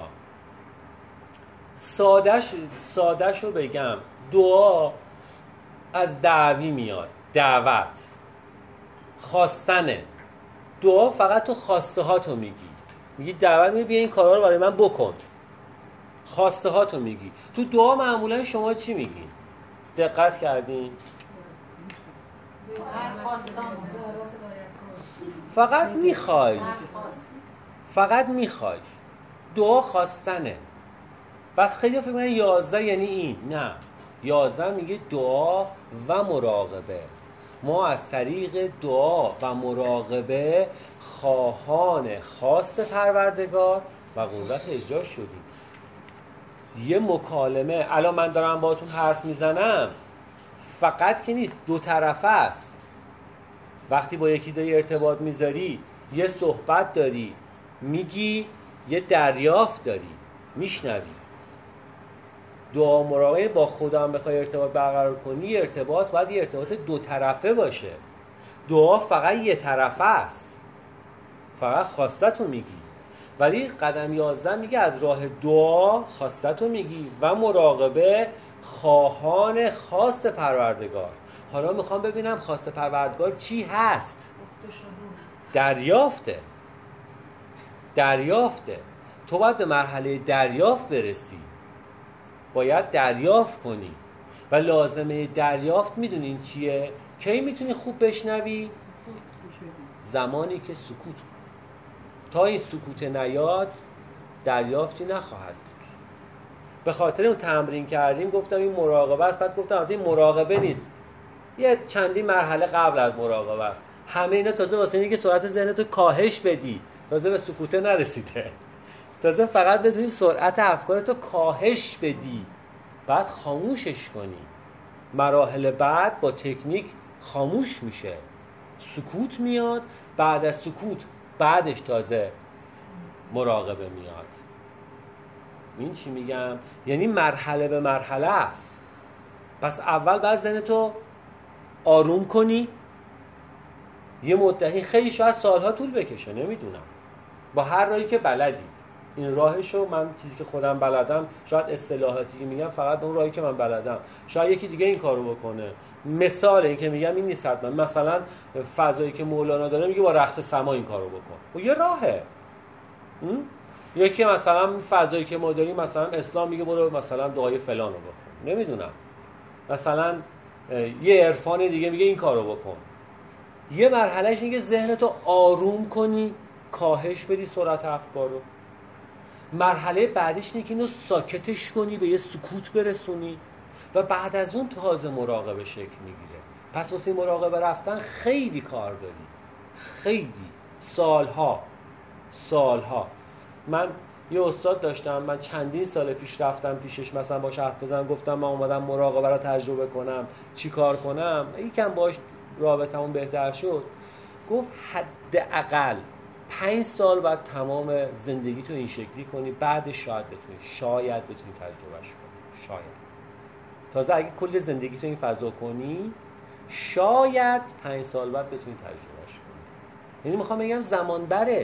سادهش سادهش رو بگم، دعا از دعوی میاد، دعوت، خواستنه. دعا فقط تو خواسته هاتو میگی، میگی دعوت میگی بیا این کارا رو برای من بکن، خواسته هاتو میگی. تو دعا معمولا شما چی میگی؟ دقت کردین؟ فقط میخوای، فقط میخوای. دعا خواستنه. بس خیلی فکر میکنن یازده یعنی این. نه، یازده میگه دعا و مراقبه. ما از طریق دعا و مراقبه خواهان خواست پروردگار و قدرت اجرا شدیم. یه مکالمه، الان من دارم باهاتون حرف میزنم، فقط که نیست، دو طرفه است. وقتی با یکی داری ارتباط میذاری، یه صحبت داری میگی، یه دریافت داری میشنوی. دعا مراقبه با خدا هم بخوای ارتباط برقرار کنی، ارتباط باید یه ارتباط دو طرفه باشه. دعا فقط یه طرفه است، فقط خواستتو میگی. ولی قدم یازده میگه از راه دعا خواستتو میگی و مراقبه خواهان خواست پروردگار. حالا میخوام ببینم خواست پروردگار چی هست؟ دریافته. دریافته. تو باید به مرحله دریافت برسی، باید دریافت کنی و لازمه دریافت میدونین چیه؟ کی میتونی خوب بشنوی؟ زمانی که سکوت کنی. تا این سکوت نیاد دریافتی نخواهد بود. به خاطر اون تمرین کردیم، گفتم این مراقبه است، بعد گفتم این مراقبه نیست، یه چندی مرحله قبل از مراقبه است. همه اینا تازه واسه اینکه سرعت ذهنتو کاهش بدی، تازه به سکوته نرسیده، تازه فقط بتونی سرعت افکارتو کاهش بدی، بعد خاموشش کنی. مراحل بعد با تکنیک خاموش میشه، سکوت میاد، بعد از سکوت بعدش تازه مراقبه میاد. این چی میگم؟ یعنی مرحله به مرحله است. پس اول باید ذهنتو آروم کنی، یه مدتی، خیلی شاید سالها طول بکشه، نمیدونم، با هر راهی که بلدید. این راهشو من چیزی که خودم بلدم، شاید اصطلاحاتی میگم فقط اون راهی که من بلدم، شاید یکی دیگه این کارو بکنه. مثال این که میگم این نیست حتما. مثلا فضایی که مولانا داره میگه با رقص سما این کارو بکن، و یه راهه. یکی مثلا فضایی که ما داریم، مثلا اسلام میگه برو مثلا دعای فلان رو بخون، نمیدونم، مثلا یه عرفان دیگه میگه این کارو بکن. یه مرحلهش اینه که ذهنتو آروم کنی، کاهش بدی سرعت افکارو. مرحله بعدش اینه که اینو ساکتش کنی، به یه سکوت برسونی و بعد از اون تازه مراقبه شکل میگیره. پس واسه مراقبه رفتن خیلی کار داری، خیلی سالها سالها. من یه استاد داشتم، من چندین سال پیش رفتم پیشش، مثلا باش حرف بزنم، گفتم من اومدم مراقبه رو تجربه کنم، چی کار کنم؟ یکم باش رابطمون بهتر شد. گفت حداقل پنج سال بعد تمام زندگی تو این شکلی کنی، بعدش شاید بتونی شاید بتونی تجربهش کنی. شاید تازه اگه کل زندگی تو این فضا کنی، شاید پنج سال بعد بتونی تجربهش کنی. یعنی میخوام بگم زمان بره،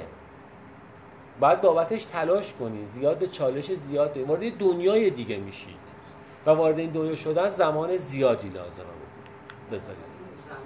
باید بابتش تلاش کنی، زیاد به چالش زیاد داری، وارد دنیای دیگه میشید. و وارد این دنیا شدن زمان زیادی لازمه بود بذارید.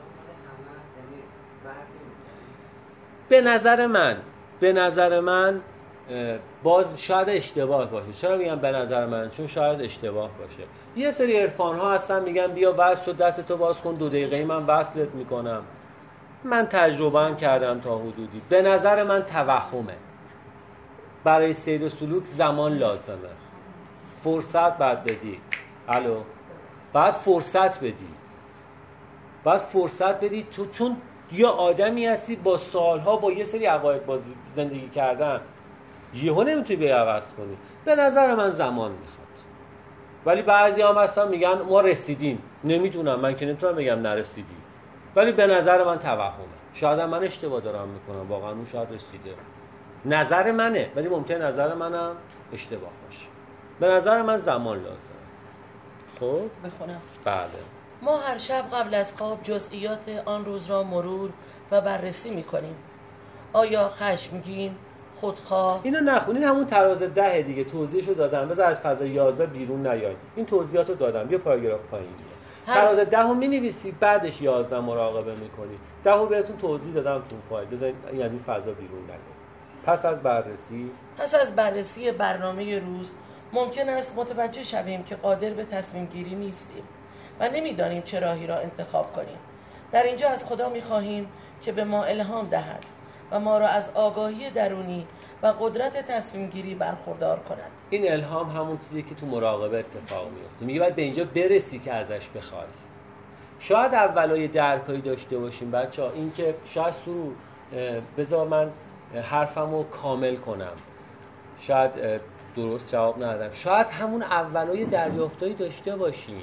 به نظر من به نظر من باز شاید اشتباه باشه. چرا میگم به نظر من؟ چون شاید اشتباه باشه. یه سری عرفان ها هستن میگن بیا وصل شد دستتو باز کن دو دقیقه‌ای من وصلت میکنم. من تجربه هم کردم تا حدودی. به نظر من توهمه. برای سیر و سلوک زمان لازمه. فرصت باید بدی. الو باید فرصت بدی. باید فرصت بدی تو، چون یه آدمی هستی با سالها با یه سری عقاید بازی زندگی کردن، یهو نمیتونی بیای عوض کنی. به نظر من زمان میخواد. ولی بعضی هم هستن میگن ما رسیدیم. نمیدونم، من که نمیتونم بگم نرسیدی، ولی به نظر من توهمه. شاید من اشتباه دارم میکنم، واقعا اون شاید رسیده. نظر منه، ولی ممکنه نظر منم اشتباه باشه. به نظر من زمان لازمه. خب بخونم. بله. ما هر شب قبل از خواب جزئیات آن روز را مرور و بررسی میکنیم. آیا خشمگین، خودخواه؟ اینو نخونین، همون تراز ده دیگه توضیحشو دادم. بذار از فضا یازده بیرون نیاین. این توضیحاتو دادم. یه پاراگراف پایین. هر... تراز ده رو می‌نویسی، بعدش یازده مراقبه می‌کنی. ده رو بهتون توضیح دادم تو فایل. بذارین یعنی فضا بیرون نیاین. پس از بررسی پس از بررسی برنامه روز ممکن است متوجه شویم که قادر به تصمیم گیری نیستیم و نمی‌دانیم چه راهی را انتخاب کنیم. در اینجا از خدا می‌خواهیم که به ما الهام دهد و ما را از آگاهی درونی و قدرت تصمیم گیری برخوردار کند. این الهام همون چیزی که تو مراقبه اتفاق میفته. میگه باید به اینجا برسی که ازش بخوای. شاید اولای درکایی داشته باشیم بچه‌ها، این که شاید سرور بذار من حرفمو کامل کنم، شاید درست جواب ندادم، شاید همون اولای دریافتایی داشته باشین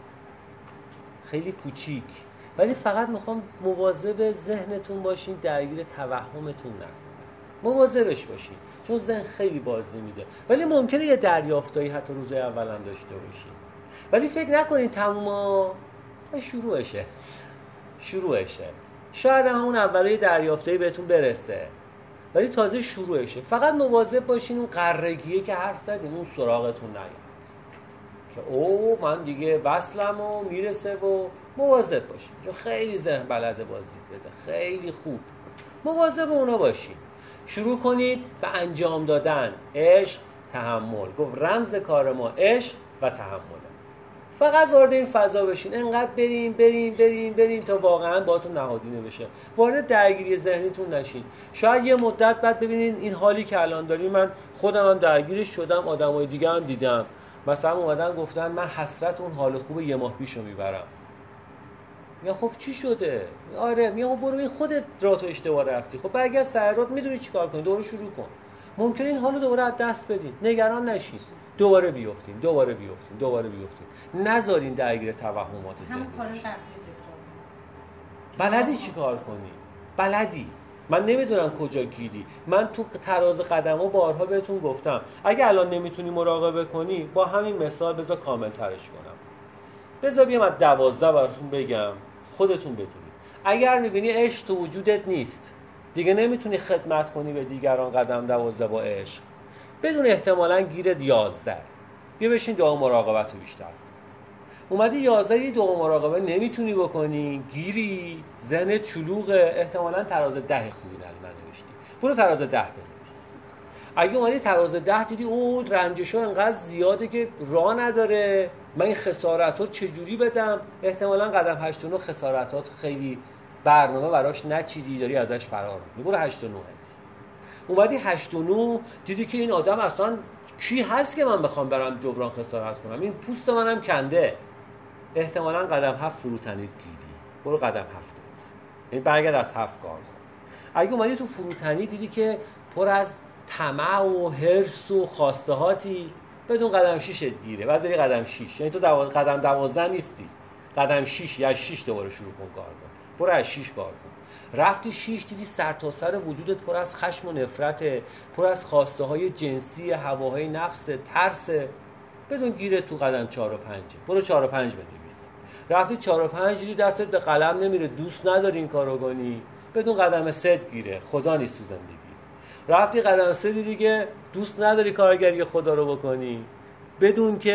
خیلی کوچیک، ولی فقط میخوام مواظب ذهنتون باشین درگیر توهمتون نکنه. مواظبش باشین چون ذهن خیلی بازی میده. ولی ممکنه یه دریافتایی حتی روزهای اول هم داشته باشین، ولی فکر نکنین تموما شروعشه شروعشه شاید هم اون اولای دریافتایی بهتون برسه، ولی تازه شروعشه. فقط مواظب باشین اون قرگیه که حرف زدین اون سراغتون نیاد که او من دیگه وصلم و میرسه و مواظب باشین، چون خیلی ذهن بلده بازی بده، خیلی خوب. مواظب اونا باشین. شروع کنید به انجام دادن. عشق، تحمل. گفت رمز کار ما عشق و تحمله. فقط وارد این فضا بشین، انقدر بریم بریم بریم بریم تا واقعا باهاتون نهادینه بشه. وارد درگیری ذهنیتون نشین. شاید یه مدت بعد ببینین این حالی که الان داریم، من خودم هم درگیرش شدم، آدمای دیگه هم دیدم، مثلا اومدن گفتن من حسرت اون حال خوب یه ماه پیشو میبرم. میگم خب چی شده؟ آره. میگم خب برو این خودت راه تو اشتباه رفتی. خب برگرد سر راه، میدونی چیکار کنی، دوباره شروع کن. ممکنه این حالو دوباره از دست بدین، نگران نشین، دوباره بیافتین دوباره بیافتین دوباره بیافتین. نذارین درگیر توهمات ذهنی بشین. بلدی چیکار کنی؟ بلدی. من نمیدونم کجا گیری. من تو تراز قدم‌ها بارها بهتون گفتم اگه الان نمیتونی مراقبه کنی، با همین مثال بذار کامل ترش کنم. بذار بیام از دوازده براتون بگم خودتون بدونید. اگر میبینی عشق تو وجودت نیست، دیگه نمیتونی خدمت کنی به دیگران، قدم دوازده با عشق، بدون احتمالاً گیرت یازده. بیا بشین دعا مراقبت رو بیشتر. اومدی یازده دعا مراقبه نمیتونی بکنی، گیری، ذهنت چلوغه، احتمالاً تراز ده خوبی ننوشتی. برو تراز ده بنویس. اگه اومدی تراز ده دیدی او رنجشو انقدر زیاده که راه نداره، من این خسارت‌ها چجوری بدم، احتمالاً قدم هشت و نه خسارتات خیلی برنامه براش نچیدی، داری ازش فرار می‌کنی. برو هشت و نه. اومدی هشت و نه دیدی که این آدم اصلا کی هست که من بخوام برم جبران خسارت کنم، این پوست منم کنده، احتمالاً قدم هفت فروتنی گیری. برو قدم هفتت، یعنی برگرد از هفت کار کن. اگه اومدی تو فروتنی دیدی که پر از طمع و حرص و خواستهاتی، بدون قدم شیشت گیره، بعد بری قدم شیش، یعنی تو دو... قدم دوازده نیستی، قدم شیش یا شیش دوباره شروع کن کار کن. برو از شیش کار کن. رفتی شیش دیدی سر تا سر وجودت پر از خشم و نفرت، پر از خواسته های جنسی، هواهای نفس، ترس، بدون گیره تو قدم چهار و پنج. برو چهار و پنج بنویس. رفتی چهار و پنج دیدی دستت به قلم نمیره، دوست نداری این کارو کنی، بدون قدم سه گیره، خدا نیست تو زندگی. رفتی قدم سه دیدی که دوست نداری کارگری خدا رو بکنی، بدون که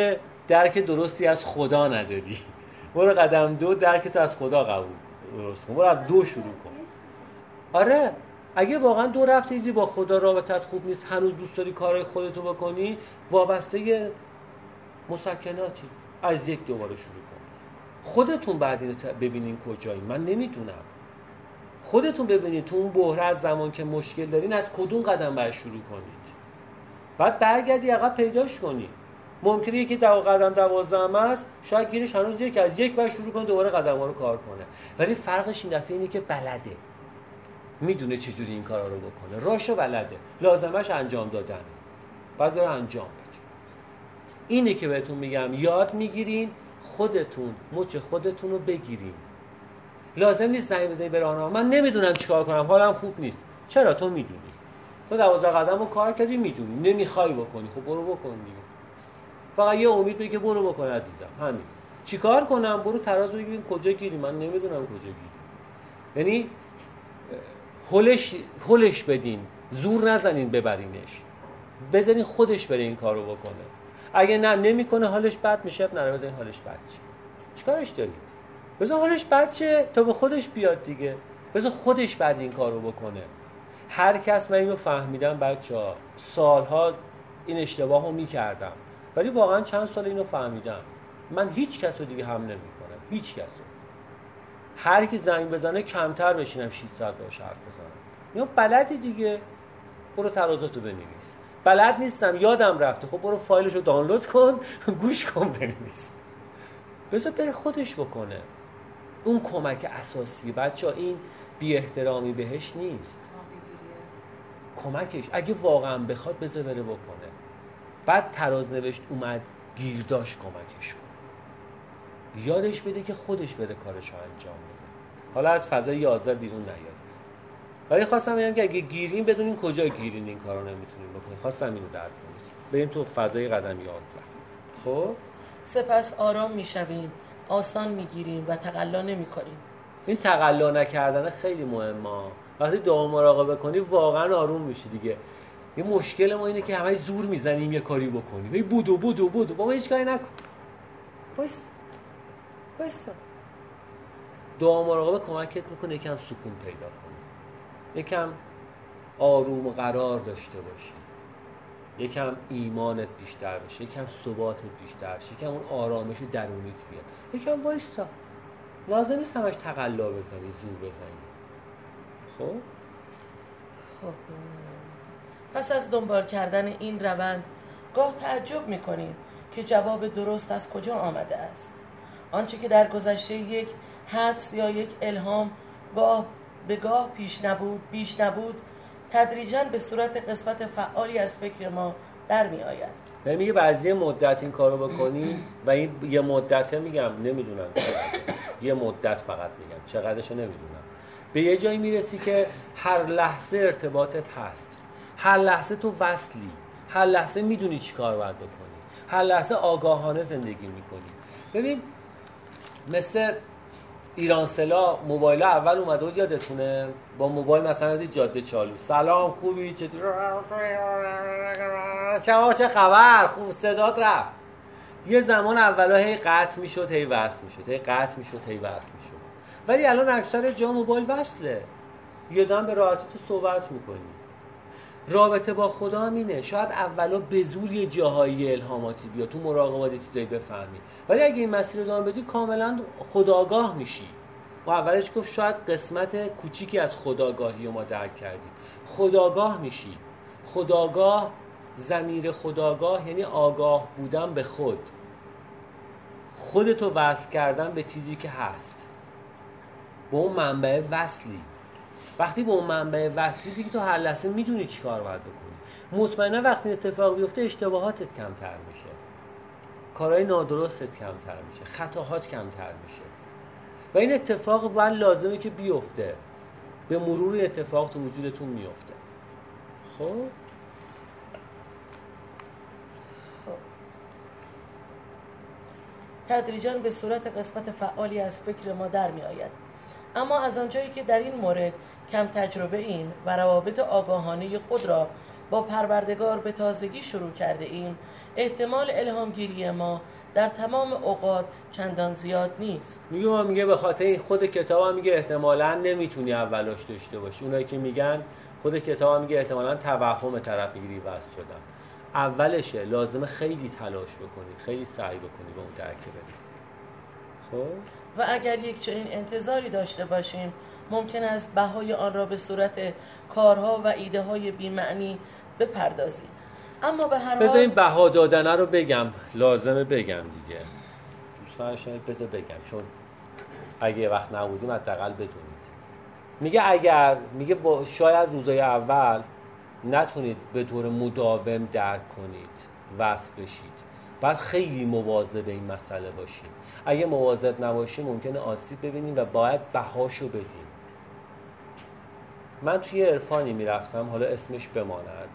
درک درستی از خدا نداری. برو قدم دو درک تو از خدا قبول درست کن، برو از دو شروع کن. آره اگه واقعا دو رفته ایدی با خدا رابطت خوب نیست، هنوز دوست داری کارهای خودتو بکنی، وابسته مسکناتی، از یک دوباره شروع کن. خودتون بعد اینو ببینین کجایی، من نمیدونم. خودتون ببینید تو اون بحران از زمان که مشکل دارین از کدوم قدم باید شروع کنید، بعد برگردی عقب پیداش کنی. ممکنه یکی دو قدم دوازدهم است، شاید گیرش هنوز یک از یک باید شروع کنه دوباره قدم‌ها رو کار کنه، ولی فرقش این دفعه اینه که بلده، میدونه چجوری این کارا رو بکنه، راشو بلده، لازمش انجام دادنه، بعد بره انجام بده. اینه که بهتون میگم یاد میگیرین، خودتون مچ خودتون رو بگیرین. لازم نیست زنگ بزنی به راهنما من نمیدونم چیکار کنم، حالم خوب نیست. چرا؟ تو میدونی، تو دوازده قدم رو کار کردی، میدونی نمیخوای بکنی، خب برو بکن دیگه. فقط یه امید بگی برو بکن عزیزم، همین. چیکار کنم؟ برو تراز بگیریم کجا گیری، من نمیدونم کجا گیری. یعنی هولش هولش بدین، زور نزنین ببرینش، بذارین خودش بره این کارو بکنه. اگه نه نمیکنه حالش بد میشه، نه بذارین حالش بد شه. چیکارش داری؟ بذار حالش بد شه تا به خودش بیاد دیگه. بذار خودش بعد این کارو بکنه. هر کس من اینو فهمیدم بچه‌ها، سالها این اشتباهو میکردم، ولی واقعا چند سال اینو فهمیدم. من هیچ کس رو دیگه هم نمیکنم، هیچ کس رو. هر کی زنگ بزنه کمتر بشینم شش ساعت باهاش حرف بزنم. میگم بلدی دیگه، برو ترازاتو بنویس. بلد نیستم یادم رفته، خب برو فایلشو دانلود کن گوش کن بنویس. بذار بره خودش بکنه. اون کمک اساسی بچه‌ها، این بی احترامی بهش نیست. کمکش اگه واقعا بخواد بذار بره بکنه. بعد تراز نوشت اومد گیرداش کمکش کن. یادش بده که خودش بره کارشو انجام بده. حالا از فضای یازده بیرون نیاد. ولی خواستم بگم که اگه گیرین بدونین کجا گیرین این کارو نمیتونین بکنین. خواستم اینو درک کنید. بریم تو فضای قدم یازده. خب سپس آرام میشویم، آسان میگیریم و تقلا نمیکنیم. این تقلا نکردن خیلی مهمه. وقتی دعا مراقبه کنی واقعا آروم میشی دیگه. یه مشکل ما اینه که همه زور میزنیم یه کاری بکنیم. هی بودو بودو بودو بابا هیچ کاری نکن. بس بس دعا مراقبه کمکت میکنه یکم سکون پیدا کنی، یکم آروم و قرار داشته باشی، یکم ایمانت بیشتر بشه، یکم ثباتت بیشتر شه، یکم اون آرامش درونیت بیاد. یکم وایستا. لازم نیست همش تقلا بزنی، زور بزنی. خب خب پس از دنبال کردن این روند گاه تعجب میکنیم که جواب درست از کجا آمده است. آنچه که در گذشته یک حدس یا یک الهام گاه به گاه پیش نبود بیش نبود، تدریجاً به صورت قسمت فعالی از فکر ما در می آید. من میگه بعضی مدت این کارو بکنی و این یه مدته میگم نمیدونم چقدر، یه مدت فقط میگم چقدرشو نمیدونم، به یه جایی میرسی که هر لحظه ارتباطت هست، هر لحظه تو وصلی، هر لحظه میدونی چی کار باید بکنی، هر لحظه آگاهانه زندگی میکنی. ببین مثل ایرانسلا موبایل اول اومده بود یادتونه، با موبایل مثلا از جاده چالو، سلام خوبی چطوری، شما چه خبر، خوب، صدات رفت. یه زمان اولا هی قطع میشد هی وصل میشد، هی قطع میشد هی وصل میشد، ولی الان اکثر جا موبایل وصله، یه دم به راحتی تو صحبت میکنی. رابطه با خدا هم اینه، شاید اولا به زور یه جاهایی الهاماتی بیاد، تو مراقباتی چیزایی بفهمی، ولی اگه این مسیر رو ادامه بدی کاملا خودآگاه میشی. ما اولش گفت شاید قسمت کوچیکی از خودآگاهی رو ما درک کردیم. خودآگاه میشی. خودآگاه، ضمیر خودآگاه یعنی آگاه بودن به خود، خودتو وصل کردن به چیزی که هست، به اون منبع وصلی. وقتی به اون منبع وصلی دیگه تو هر لحظه میدونی چی کار باید بکنی. مطمئنا وقتی اتفاق بیفته اشتباهاتت کمتر میشه، کارهای نادرستت کمتر میشه، خطاهات کمتر میشه و این اتفاق باید لازمه که بیفته. به مرور اتفاق تو وجودتون میفته. خب تدریجاً به صورت قسمت فعالی از فکر ما در می آید. اما از آنجایی که در این مورد کم تجربه ایم و روابط آگاهانه خود را با پروردگار به تازگی شروع کرده ایم، احتمال الهامگیری ما در تمام اوقات چندان زیاد نیست. میگه ما میگه به خاطر این خود کتاب هم میگه احتمالاً نمیتونی اولاش داشته باشی. اونایی که میگن خود کتاب هم میگه احتمالاً توهم طرف میگیری واسه شدن. اولشه لازمه خیلی تلاش بکنی، خیلی سعی بکنی به اون درک برسی. خب و اگر یک چنین انتظاری داشته باشیم ممکن است بهای آن را به صورت کارها و ایده های بی‌معنی بپردازیم. اما به هر حال بذار این بها دادنه رو بگم، لازمه بگم دیگه. دوستان شاید بذار بگم چون اگه وقت نبودیم حداقل بدونید. میگه اگر میگه با شاید روزای اول نتونید به طور مداوم درک کنید، وصل بشید. بعد خیلی مواظب این مسئله باشید. اگه مواظب نباشید ممکنه آسیب ببینید و باید بهاشو بدیم. من توی عرفانی میرفتم، حالا اسمش بماند،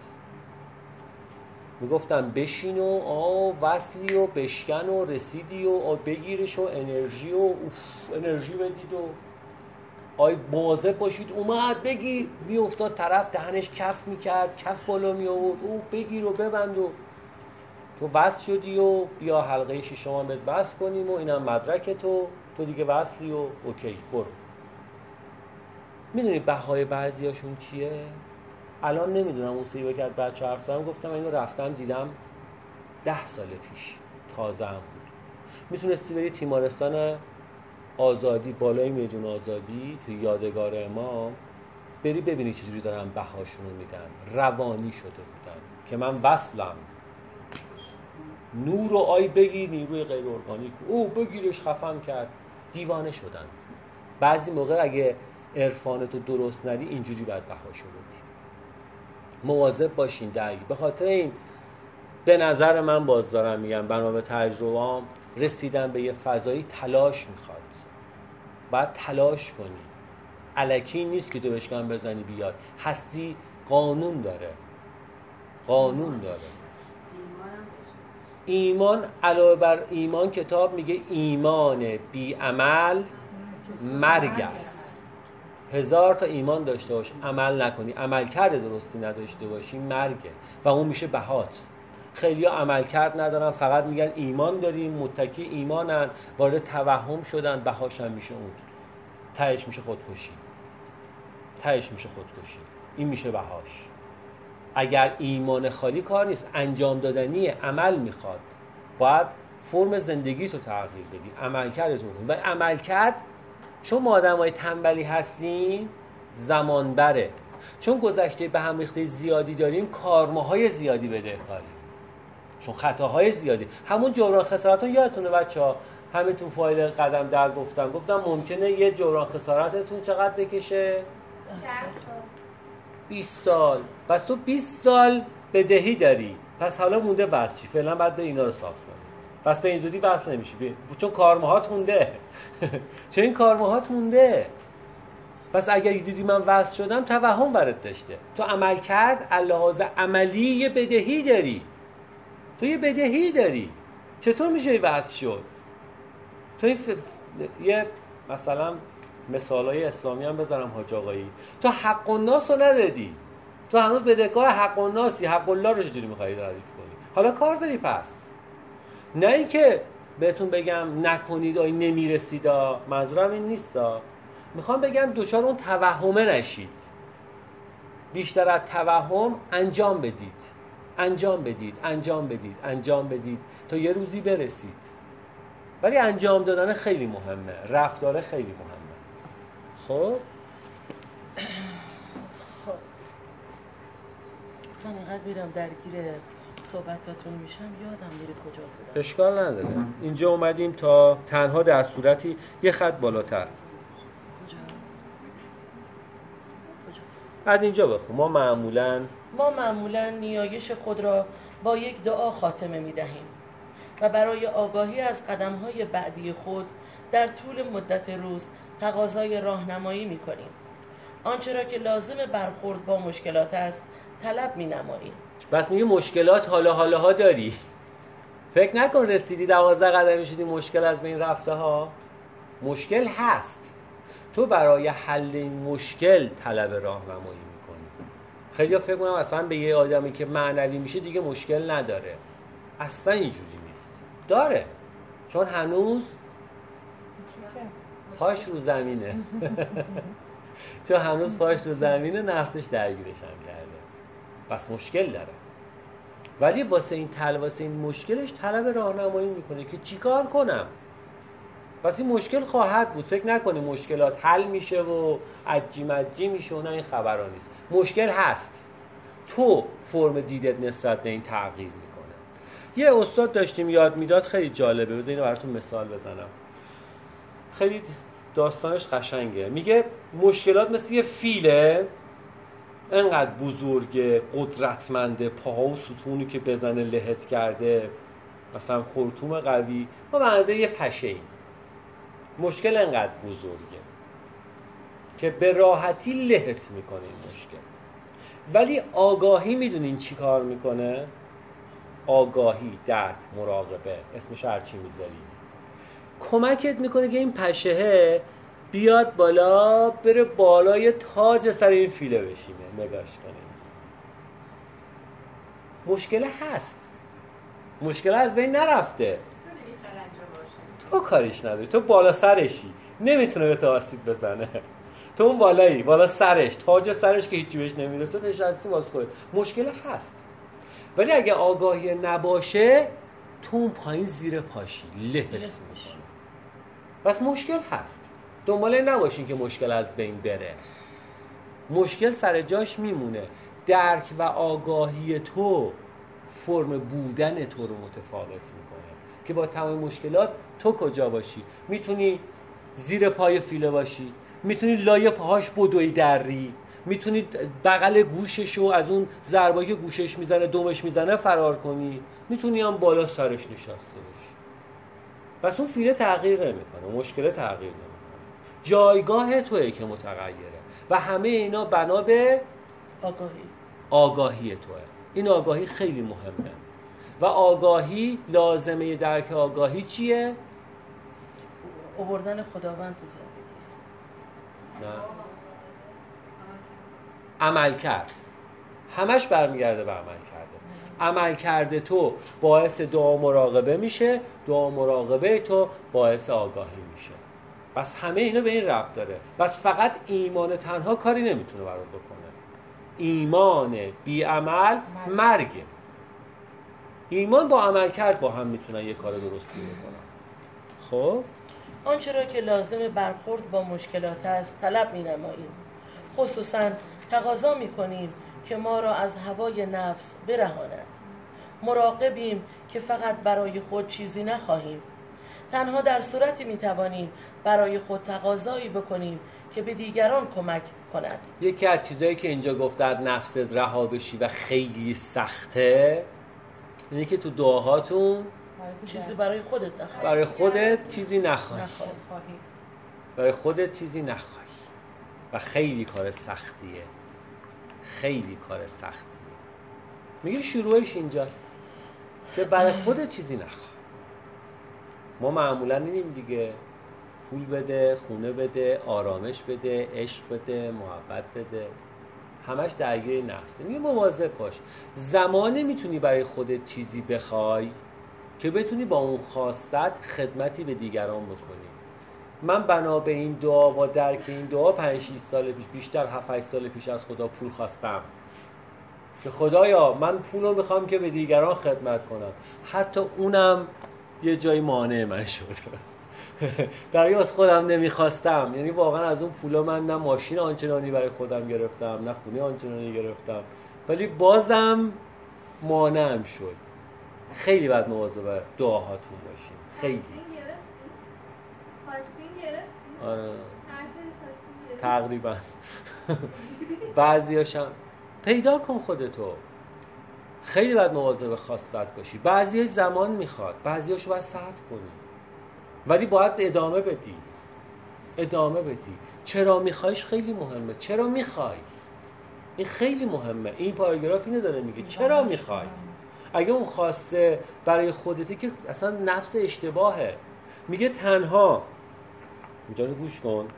میگفتم بشین و آه وصلی و بشکن و رسیدی و آه بگیرش و انرژی و اوف انرژی بدید و آی مواظب باشید اومد بگیر میافتاد طرف دهنش کف میکرد، کف بالا می آورد، او بگیر و ببند و تو وصل شدی و بیا حلقه شیشم هم بهت وصل کنیم و اینم مدرک تو تو دیگه وصلی و اوکی برو. میدونی بهای بعضیاشون چیه؟ الان نمیدونم اون سری که بچه حرف زدم گفتم اینو رفتم دیدم ده سال پیش تازه هم بود. میتونستی بری تیمارستان آزادی بالای میدون آزادی توی یادگار امام بری ببینی چجوری دارن بهاشونو میدن. روانی شده بودن که من وصلم نور و آی بگیر نیروی غیر ارگانیک او بگیرش خفم کرد. دیوانه شدن. بعضی موقع اگه عرفانتو درست ندی اینجوری باید بهاشو بدی. مواظب باشین درگی. به خاطر این به نظر من باز دارم میگم بنا به تجربه‌ام رسیدن به یه فضایی تلاش میخواد. باید تلاش کنی. الکی نیست که تو بشکن بزنی بیاد. هستی قانون داره. قانون داره. ایمان علاوه بر ایمان کتاب میگه ایمان بی عمل مرگ است. هزار تا ایمان داشته باش عمل نکنی، عمل کرده درستی نداشته باشی مرگه و اون میشه بهات. خیلی ها عمل کرد ندارن فقط میگن ایمان داریم متکی ایمانن وارد توهم شدن بهاش هم میشه اون تهش میشه خودکشی. تهش میشه خودکشی. این میشه بهاش. اگر ایمان خالی کار نیست انجام دادنی عمل میخواد. باید فرم زندگی تو تغییر بدی. عمل کردتون و عمل کرد چون ما آدمای تنبلی هستیم زمان بره. چون گذشته به هم ریخته زیادی داریم کارماهای زیادی بدهکاریم. چون خطاهای زیادی همون جبران خسارتون یادتونه بچه‌ها همین تو فایل قدم در گفتم گفتم ممکنه یه جبران خسارتتون چقدر بکشه؟ بیست سال. پس تو بیست سال بدهی داری. پس حالا مونده وصل چی؟ فعلا بعد به اینا رو صاف کنی. پس به این زودی وصل نمیشی چون کارماهات مونده. چون این کارماهات مونده. پس اگر دیدی من وصل شدم توهم برات داشته. تو عمل کرد اللحاظ عملی یه بدهی داری. تو یه بدهی داری. چطور میشه وصل شد؟ تو ف... یه مثلا مثالای اسلامی هم بذارم حاج آقایی. تو حق الناس رو ندادی. تو هنوز بدهکار حق الناسی. حق الله رو چجوری می‌خوای تعریف کنی؟ حالا کار داری پس. نه اینکه بهتون بگم نکنید آی نمیرسید. منظورم این نیست. میخوام بگم دوچار اون توهمه نشید. بیشتر از توهم انجام بدید. انجام بدید. انجام بدید. انجام بدید تا یه روزی برسید. ولی انجام دادن خیلی مهمه. رفتار خیلی مهمه. خب خب من اینقدر میرم درگیر صحبتاتون میشم یادم میره کجا بودم. اشکال نداره. اینجا اومدیم تا تنها در صورتی یه خط بالاتر. کجا؟ کجا؟ از اینجا بخون. ما معمولاً ما معمولاً نیایش خود را با یک دعا خاتمه میدهیم و برای آگاهی از قدم‌های بعدی خود در طول مدت روز تقاضای راهنمایی می‌کنیم. آنچه را که لازم برخورد با مشکلات است طلب می‌نماییم. بس میگه مشکلات حالا حالا ها داری. فکر نکن رسیدی دوازده قدمی شدی مشکل از بین رفته ها. مشکل هست. تو برای حل این مشکل طلب راهنمایی می‌کنی. خیلی‌ها فکر می‌کنن اصلا به یه آدمی که معنوی میشه دیگه مشکل نداره. اصلا اینجوری نیست. داره. چون هنوز پاش رو زمینه. چون هنوز پاش رو زمینه، نفسش درگیرش هم کرده، پس مشکل داره. ولی واسه این تل واسه این مشکلش طلب راهنمایی میکنه که چیکار کنم. پس این مشکل خواهد بود، فکر نکنی مشکلات حل میشه و عجی مجی میشه و نه، این خبرها نیست. مشکل هست، تو فرم دیدت نسبت به این تغییر میکنه. یه استاد داشتیم یاد میداد، خیلی جالبه، بذار اینو براتون مثال بزنم، خیلی داستانش قشنگه. میگه مشکلات مثل یه فیله، انقدر بزرگه، قدرتمنده، پاها و ستونی که بزنه لهت کرده، مثلا خرطوم قوی، ما به اندازه یه پشه ایم. مشکل انقدر بزرگه که به راحتی لهت میکنه این مشکل. ولی آگاهی میدونین چی کار میکنه؟ آگاهی، درک، مراقبه، اسمش هرچی میذاری، کمکت میکنه که این پشهه بیاد بالا، بره بالای تاج سر این فیله بشینه، نگاش کنه. مشکل هست، مشکل از بین نرفته، تو کاریش نداری، تو بالا سرشی، نمیتونه به تو آسیب بزنه، تو اون بالایی، بالا سرش، تاج سرش که هیچی بهش نمیرسه، نشستی واسه خودت. مشکل هست، ولی اگه آگاهی نباشه، تو اون پایین زیر پاشی، لهت میشی. پس مشکل هست، دنباله نباشین که مشکل از بین بره، مشکل سر جاش میمونه. درک و آگاهی تو فرم بودن تو رو متفاوت میکنه که با تمام مشکلات تو کجا باشی. میتونی زیر پای فیله باشی، میتونی لایه پاهاش بدوی دری، میتونی بغل گوششو از اون ضربایی که گوشش میزنه، دمش میزنه فرار کنی، میتونی هم بالا سرش نشسته باشی. پس اون فیله تغییر نمیکنه، مشکل تغییر نمیکنه، جایگاه توئه که متغیره و همه اینا بنا به آگاهی آگاهی توئه. این آگاهی خیلی مهمه و آگاهی، لازمه درک آگاهی چیه؟ آوردن خداوند تو زندگی. نه، عمل کرد، همش برمیگرده به عمل کرده. عمل کرده تو باعث دعا مراقبه میشه، دعا مراقبه تو باعث آگاهی میشه. بس همه اینا به این ربط داره. بس فقط ایمان تنها کاری نمیتونه برات بکنه. ایمان بی عمل مرگه. ایمان با عمل کرد با هم میتونن یه کار درستی بکنن. خب آنچه را که لازم برخورد با مشکلات است طلب می‌نماییم. خصوصاً تقاضا می‌کنیم که ما را از هوای نفس برهاند. مراقبیم که فقط برای خود چیزی نخواهیم. تنها در صورتی می‌توانیم برای خود تقاضایی بکنیم که به دیگران کمک کند. یکی از چیزایی که اینجا گفته از نفست رها بشی و خیلی سخته، اینه که تو دعاهاتون چیزی برای خودت نخواهی. برای خودت چیزی نخواهی. نخواهی. برای خودت چیزی نخواهی. و خیلی کار سختیه. خیلی کار سختیه. میگه شروعش اینجاست که برای خودت چیزی نخواه. ما معمولا اینیم دیگه، پول بده، خونه بده، آرامش بده، عشق بده، محبت بده، همش درگیر نفسه. میگه مواظب باش. زمانی میتونی برای خودت چیزی بخوای که بتونی با اون خواستت خدمتی به دیگران بکنی. من بنا به این دعا، با درک این دعا، پنج شش سال پیش، بیشتر هفت هشت سال پیش از خدا پول خواستم که خدایا من پولو میخوام که به دیگران خدمت کنم. حتی اونم یه جای مانع من شد. برای از خودم نمیخواستم، یعنی واقعا از اون پولا من نه ماشین آنچنانی برای خودم گرفتم نه خونه آنچنانی گرفتم، ولی بازم مانعم شد. خیلی باید مواظب دعاهاتون باشیم. خیلی آره تقریبا بعضیاشم پیدا کن خودتو. خیلی باید مواظب خواستت باشی. بعضیاش زمان میخواد، بعضیاشو باید صبر کنی، ولی باید ادامه بدی. ادامه بدی. چرا میخوایش خیلی مهمه. چرا میخوای؟ این خیلی مهمه. این پاراگراف اینو داره میگه، چرا میخوای؟ اگه اون خواسته برای خودته که اصلا نفس اشتباهه. میگه تنها، اینجا رو گوش کن،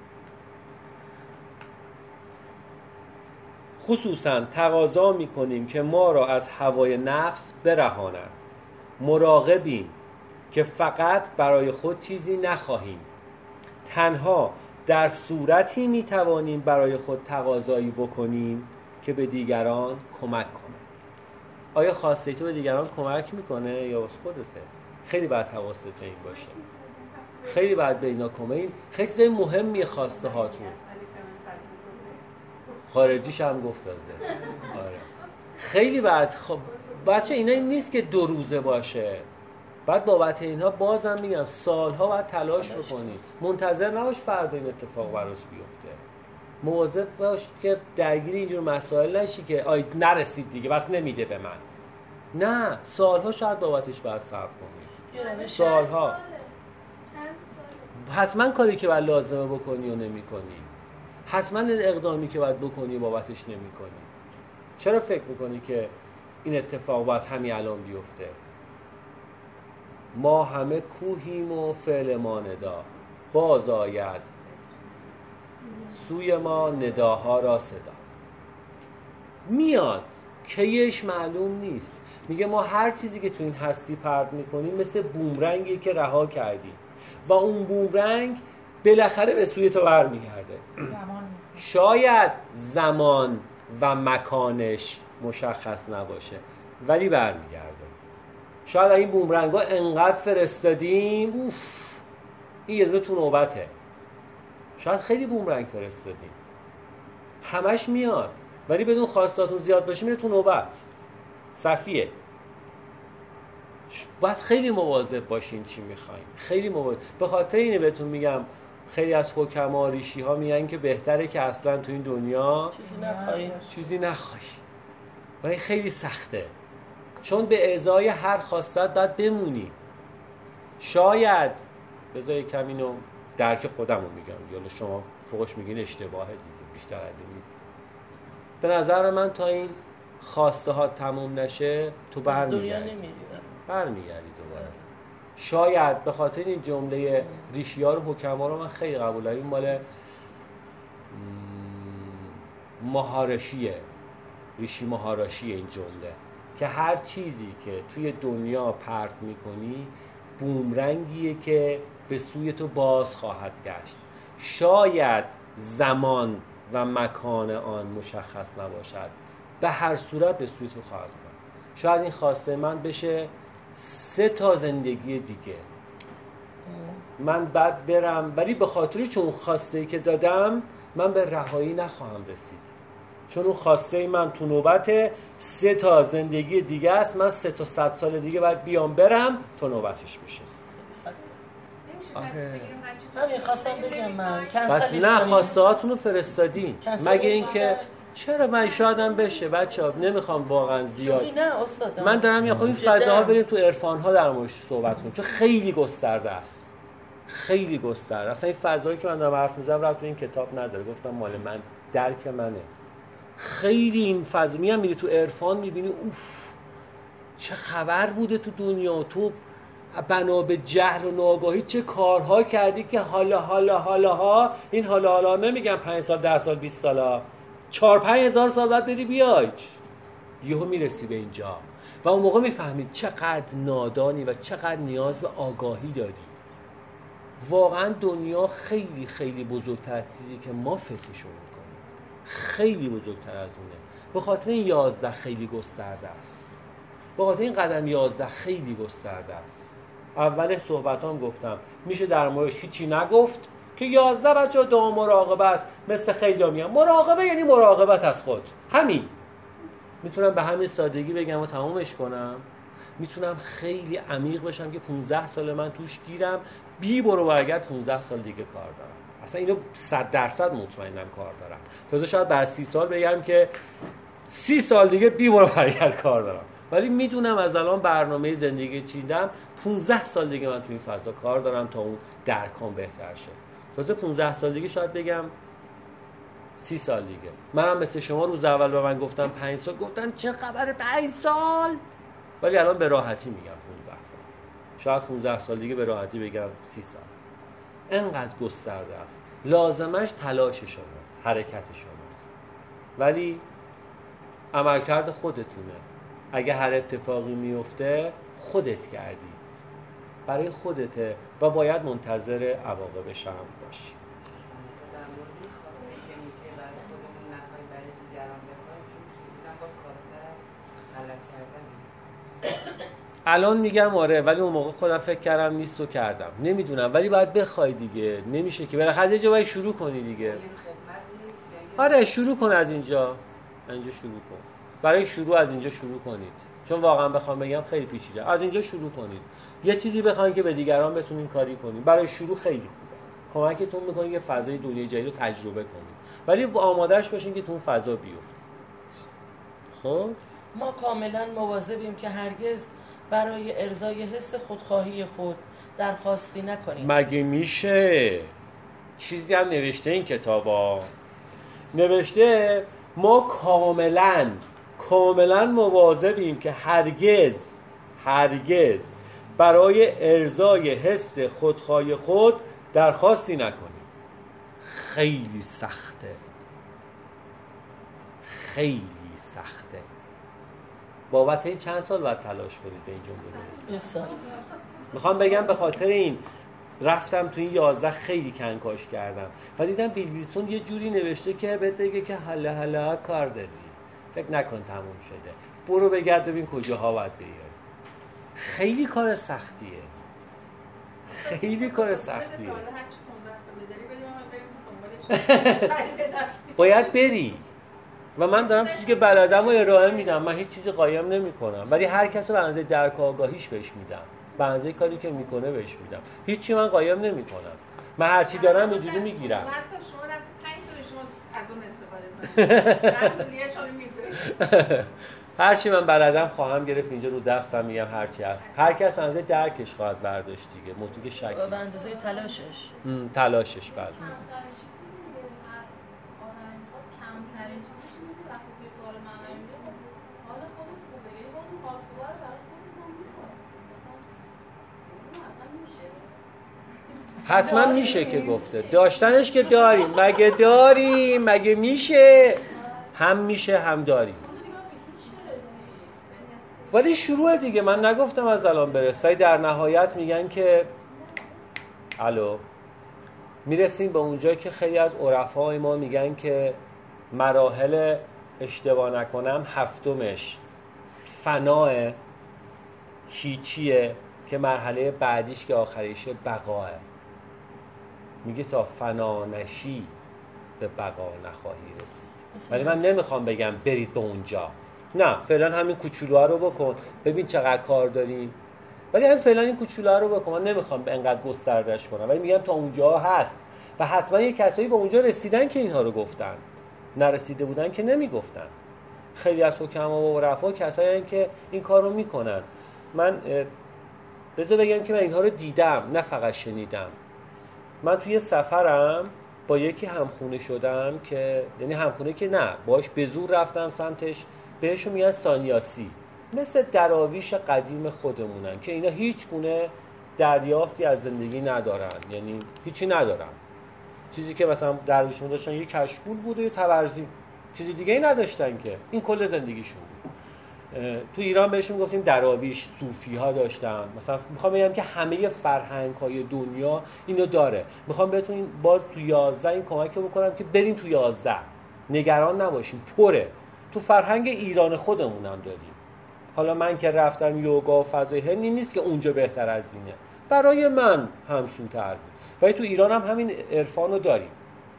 خصوصا تقاضا میکنیم که ما را از هوای نفس برهاند. مراقبیم که فقط برای خود چیزی نخواهیم. تنها در صورتی میتوانیم برای خود تقاضایی بکنیم که به دیگران کمک کنند. آیا خواسته تو به دیگران کمک میکنه یا واسه خودته؟ خیلی باید حواست به این باشه. خیلی باید به اینا کمک. خیلی چیزای مهمیه خواسته هاتون. خارجیش هم گفت تازه. آره. خیلی باید خب بچه اینا این نیست که دو روزه باشه. بعد بابت اینها بازم میگم سالها باید تلاش بکنید. منتظر نباش فردا این اتفاق براش بیفته. مواظب باش که درگیر اینجور مسائل نشی که آی نرسید دیگه بس نمیده به من. نه، سالها شاید بابتش باید صبر کنید. سالها. حتما کاری که باید لازمه بکنی و نمی کنی. حتما اقدامی که باید بکنی بابتش نمی کنی. چرا فکر میکنی که این اتفاق باید همین الان بیفته؟ ما همه کوهیم و فعل ما ندا، باز آید سوی ما نداها را صدا. میاد کیش معلوم نیست. میگه ما هر چیزی که تو این هستی پرت میکنیم مثل بومرنگی که رها کردی و اون بومرنگ بالاخره به سوی تو برمیگرده. شاید زمان و مکانش مشخص نباشه ولی برمیگرده. شاید این بومرنگ ها انقدر فرستادیم اوف این یه دونه تو نوبته. شاید خیلی بومرنگ فرستادیم همش میاد ولی بدون خواستاتون زیاد باشه میره تو نوبت. صفیه. باید خیلی مواظب باشین چی میخواین. خیلی مواظب. به خاطر اینه بهتون میگم خیلی از حکما ریشی ها میگن که بهتره که اصلا تو این دنیا چیزی نخواهی. چیزی نخواهی. و این خیلی سخته چون به ازای هر خواستت باید بمونی. شاید بذار کم اینو درک خودمو میگم یا شما فوقش میگین اشتباهه دیگه، بیشتر از این نیست. به نظر من تا این خواسته ها تموم نشه تو برمیگردی برمیگردی دوباره. شاید به خاطر این جمله ریشیار و حکما رو من خیلی قبول دارم. این مال مهارشیه، ریشی مهارشیه این جمله که هر چیزی که توی دنیا پرت میکنی بومرنگیه که به سوی تو باز خواهد گشت. شاید زمان و مکان آن مشخص نباشد، به هر صورت به سوی تو خواهد اومد. شاید این خواسته من بشه سه تا زندگی دیگه من بعد برم ولی به خاطر چون خواسته که دادم من به رهایی نخواهم رسید چون اون خواسته من تو نوبت سه تا زندگی دیگه است. من سه تا صد سال دیگه باید بیام برم تا نوبتش بشه. همین خواستم بگم من بس نه خواسته هاتون رو فرستادین مگه اینکه چرا من شادم بشه بچه ها نمیخوام واقعا زیاد نه استاد من دارم یا خب این فضاها بریم تو عرفان ها در موردش صحبت کنیم چون خیلی گسترده است خیلی گسترده. اصلا این فضایی که من دارم حرف میزنم رفت تو این کتاب نداره، گفتم مال من درک منه. خیلی این فضا میام میری تو عرفان میبینی اوف چه خبر بوده تو دنیا، تو بنا به جهل و ناآگاهی چه کارها کردی که حالا حالا حالا ها این حالا حالا نمیگم پنج سال ده سال بیست سال چهار پنج هزار سال بعد بری بیای یهو میرسی به اینجا و اون موقع میفهمید چقدر نادانی و چقدر نیاز به آگاهی داری. واقعا دنیا خیلی خیلی بزرگتر از چیزی که ما فکرشو میکنیم، خیلی بزرگتر از اونه. به خاطر این یازده خیلی گسترده است، به خاطر این قدم یازده خیلی گسترده است. اول صحبتام گفتم میشه در موردش هیچی نگفت که یازده بچه دو مراقبه است. مثل خیلی ها میگن مراقبه یعنی مراقبت از خود. همین میتونم به همین سادگی بگم و تمامش کنم. میتونم خیلی عمیق بشم که پونزده سال من توش گیرم، بی برو برگرد پونزده سال دیگه کار دارم. اصلا اینو صد درصد مطمئنم کار دارم. تازه شاید بعد سی سال بگم که سی سال دیگه بی برو برگرد کار دارم، ولی میدونم از الان برنامه زندگی چیدم پونزده سال دیگه من تو این فضا کار دارم تا اون درکام بهتر شه. تازه پونزده سال دیگه شاید بگم سی سال دیگه. منم مثل شما روز اول به من گفتم پنج سال، گفتن چه خبر پنج سال، ولی الان به راحتی میگم پونزده سال. شاید پونزده سال دیگه به راحتی بگم سی سال. انقدر گسترده است. لازمش تلاش شماست، حرکت شماست، ولی عملکرد خودتونه. اگه هر اتفاقی میفته خودت کردی. برای خودته و باید منتظر عواقبش هم باشی. در مورد خواسته که میگه برای خودمون نخواهی برای دیگران بخواهیم، چون شروعا باز خواسته است طلب کردن. الان میگم آره، ولی اون موقع خودم فکر کردم نیست و کردم، نمیدونم، ولی باید بخوای دیگه، نمیشه که بالاخره یه جا باید شروع کنی دیگه. آره شروع کن از اینجا، اینجا شروع کن، برای شروع از اینجا شروع کنید، چون واقعا بخوام بگم خیلی پیچیده. از اینجا شروع کنید، یه چیزی بخواید که به دیگران بتونین کاری کنید، برای شروع خیلی خوبه، کمکتون میکنه یه فضای دنیای جدید رو تجربه کنید، ولی آمادهش باشین که تو اون فضا بیفتید. خب ما کاملا مواظبیم که هرگز برای ارضای حس خودخواهی خود درخواستی نکنیم. مگه میشه؟ چیزی هم نوشته این کتابا، نوشته ما کاملا کاملا مواظبیم که هرگز هرگز برای ارضای حس خودخواهی خود درخواستی نکنیم. خیلی سخته، خیلی سخته. بابت این چند سال باید تلاش کنید به این جمله برسید. میخوام بگم به خاطر این رفتم تو این یازده خیلی کنکاش کردم و دیدم بیل ویلسون یه جوری نوشته که بهت بگه که هله هله کار داری، فکر نکن تموم شده، برو بگرد ببین کجاها باید بیاری. خیلی کار سختیه، خیلی کار سختیه. باید بری و من دارم چیزی که بلدم رو ارائه میدم، من هیچ چیزی قایم نمی کنم، ولی هر کس رو به اندازه درک و آگاهیش بهش میدم، به اندازه کاری که میکنه بهش میدم، هیچی من قایم نمی کنم. من هر چی دارم اینجوری میگیرم. مثلا شما پنج سال شما از اون استفاده کنید، ده سالیه شما میگیرید. هر چی من بلدم خواهم گرفت اینجا رو دستم، میگم هر چی هست. هر کس به اندازه درکش خواهد برداشت دیگه، موضوع که شک به اندازه تلاشش. تلاشش بعد. حتما میشه که گفته، داشتنش که داریم، مگه داریم، مگه میشه، هم میشه هم داریم، ولی شروع دیگه. من نگفتم از الان برس، ولی در نهایت میگن که الو میرسیم به اونجا که خیلی از عرفای ما میگن که مراحل اشتباه نکنم هفتمش فناه، هیچیه، که مرحله بعدیش که آخریشه بقاه. میگه تا فنا نشی به بقا نخواهی رسید. ولی من نمیخوام بگم برید به اونجا، نه، فعلا همین کوچولوها رو بکن ببین چقدر کار داریم، ولی همین فعلا این کوچولوها رو بکن. من نمیخوام به انقدر گستردش کنم، ولی میگم تا اونجا هست و حتما یه کسایی به اونجا رسیدن که اینها رو گفتن، نرسیده بودن که نمیگفتن. خیلی از حکما و عرفا کسایی هستن که این کار رو میکنن. من بذار بگم که من اینها رو دیدم، نه فقط شنیدم. من توی سفرم با یکی همخونه شدم که یعنی همخونه که نه، باش به زور رفتم سمتش، بهشون میگن سانیاسی، مثل دراویش قدیم خودمونن که اینا هیچ گونه دریافتی از زندگی ندارن، یعنی هیچی ندارن. چیزی که مثلا درویشون داشتن یه کشکول بود و یه تبرزی، چیزی دیگه ای نداشتن که این کل زندگیشون بود. تو ایران بهشون گفتیم دراویش، صوفی ها داشتن. مثلا میخوام بگم که همه فرهنگ های دنیا اینو داره. میخوام بهتون باز تو یازده این کمک بکنم که برین تو یازده، نگران نباشین، پره. تو فرهنگ ایران خودمون هم داریم. حالا من که رفتم یوگا و فضای هندی نیست که اونجا بهتر از اینه، برای من همسوتر بود، ولی تو ایران هم همین عرفان رو داریم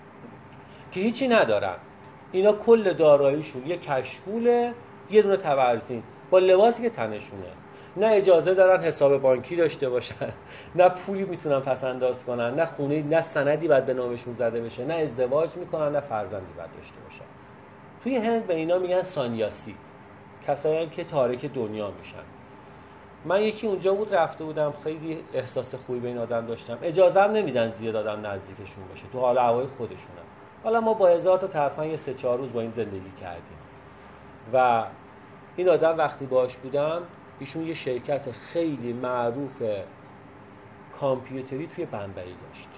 که هیچی ندارن. اینا کل داراییشون یه کشکوله، یه دونه تبرزین با لباسی که تنشونه، نه اجازه دارن حساب بانکی داشته باشن، نه پولی میتونن پس انداز کنن، نه خونه، نه سندی باید به نامشون زده بشه، نه ازدواج میکنن، نه فرزندی باید داشته باشن. توی هند به اینا میگن سانیاسی، کسایی که تارک دنیا میشن. من یکی اونجا بود رفته بودم، خیلی احساس خوبی به این آدم داشتم. اجازه هم نمیدن زیاد آدم نزدیکشون بشه، تو حال هوای خودشونن. حالا ما با هزار تا طرفاً یه سه چهار روز با این زندگی کردیم و این آدم وقتی باش بودم، ایشون یه شرکت خیلی معروف کامپیوتری توی بمبئی داشت.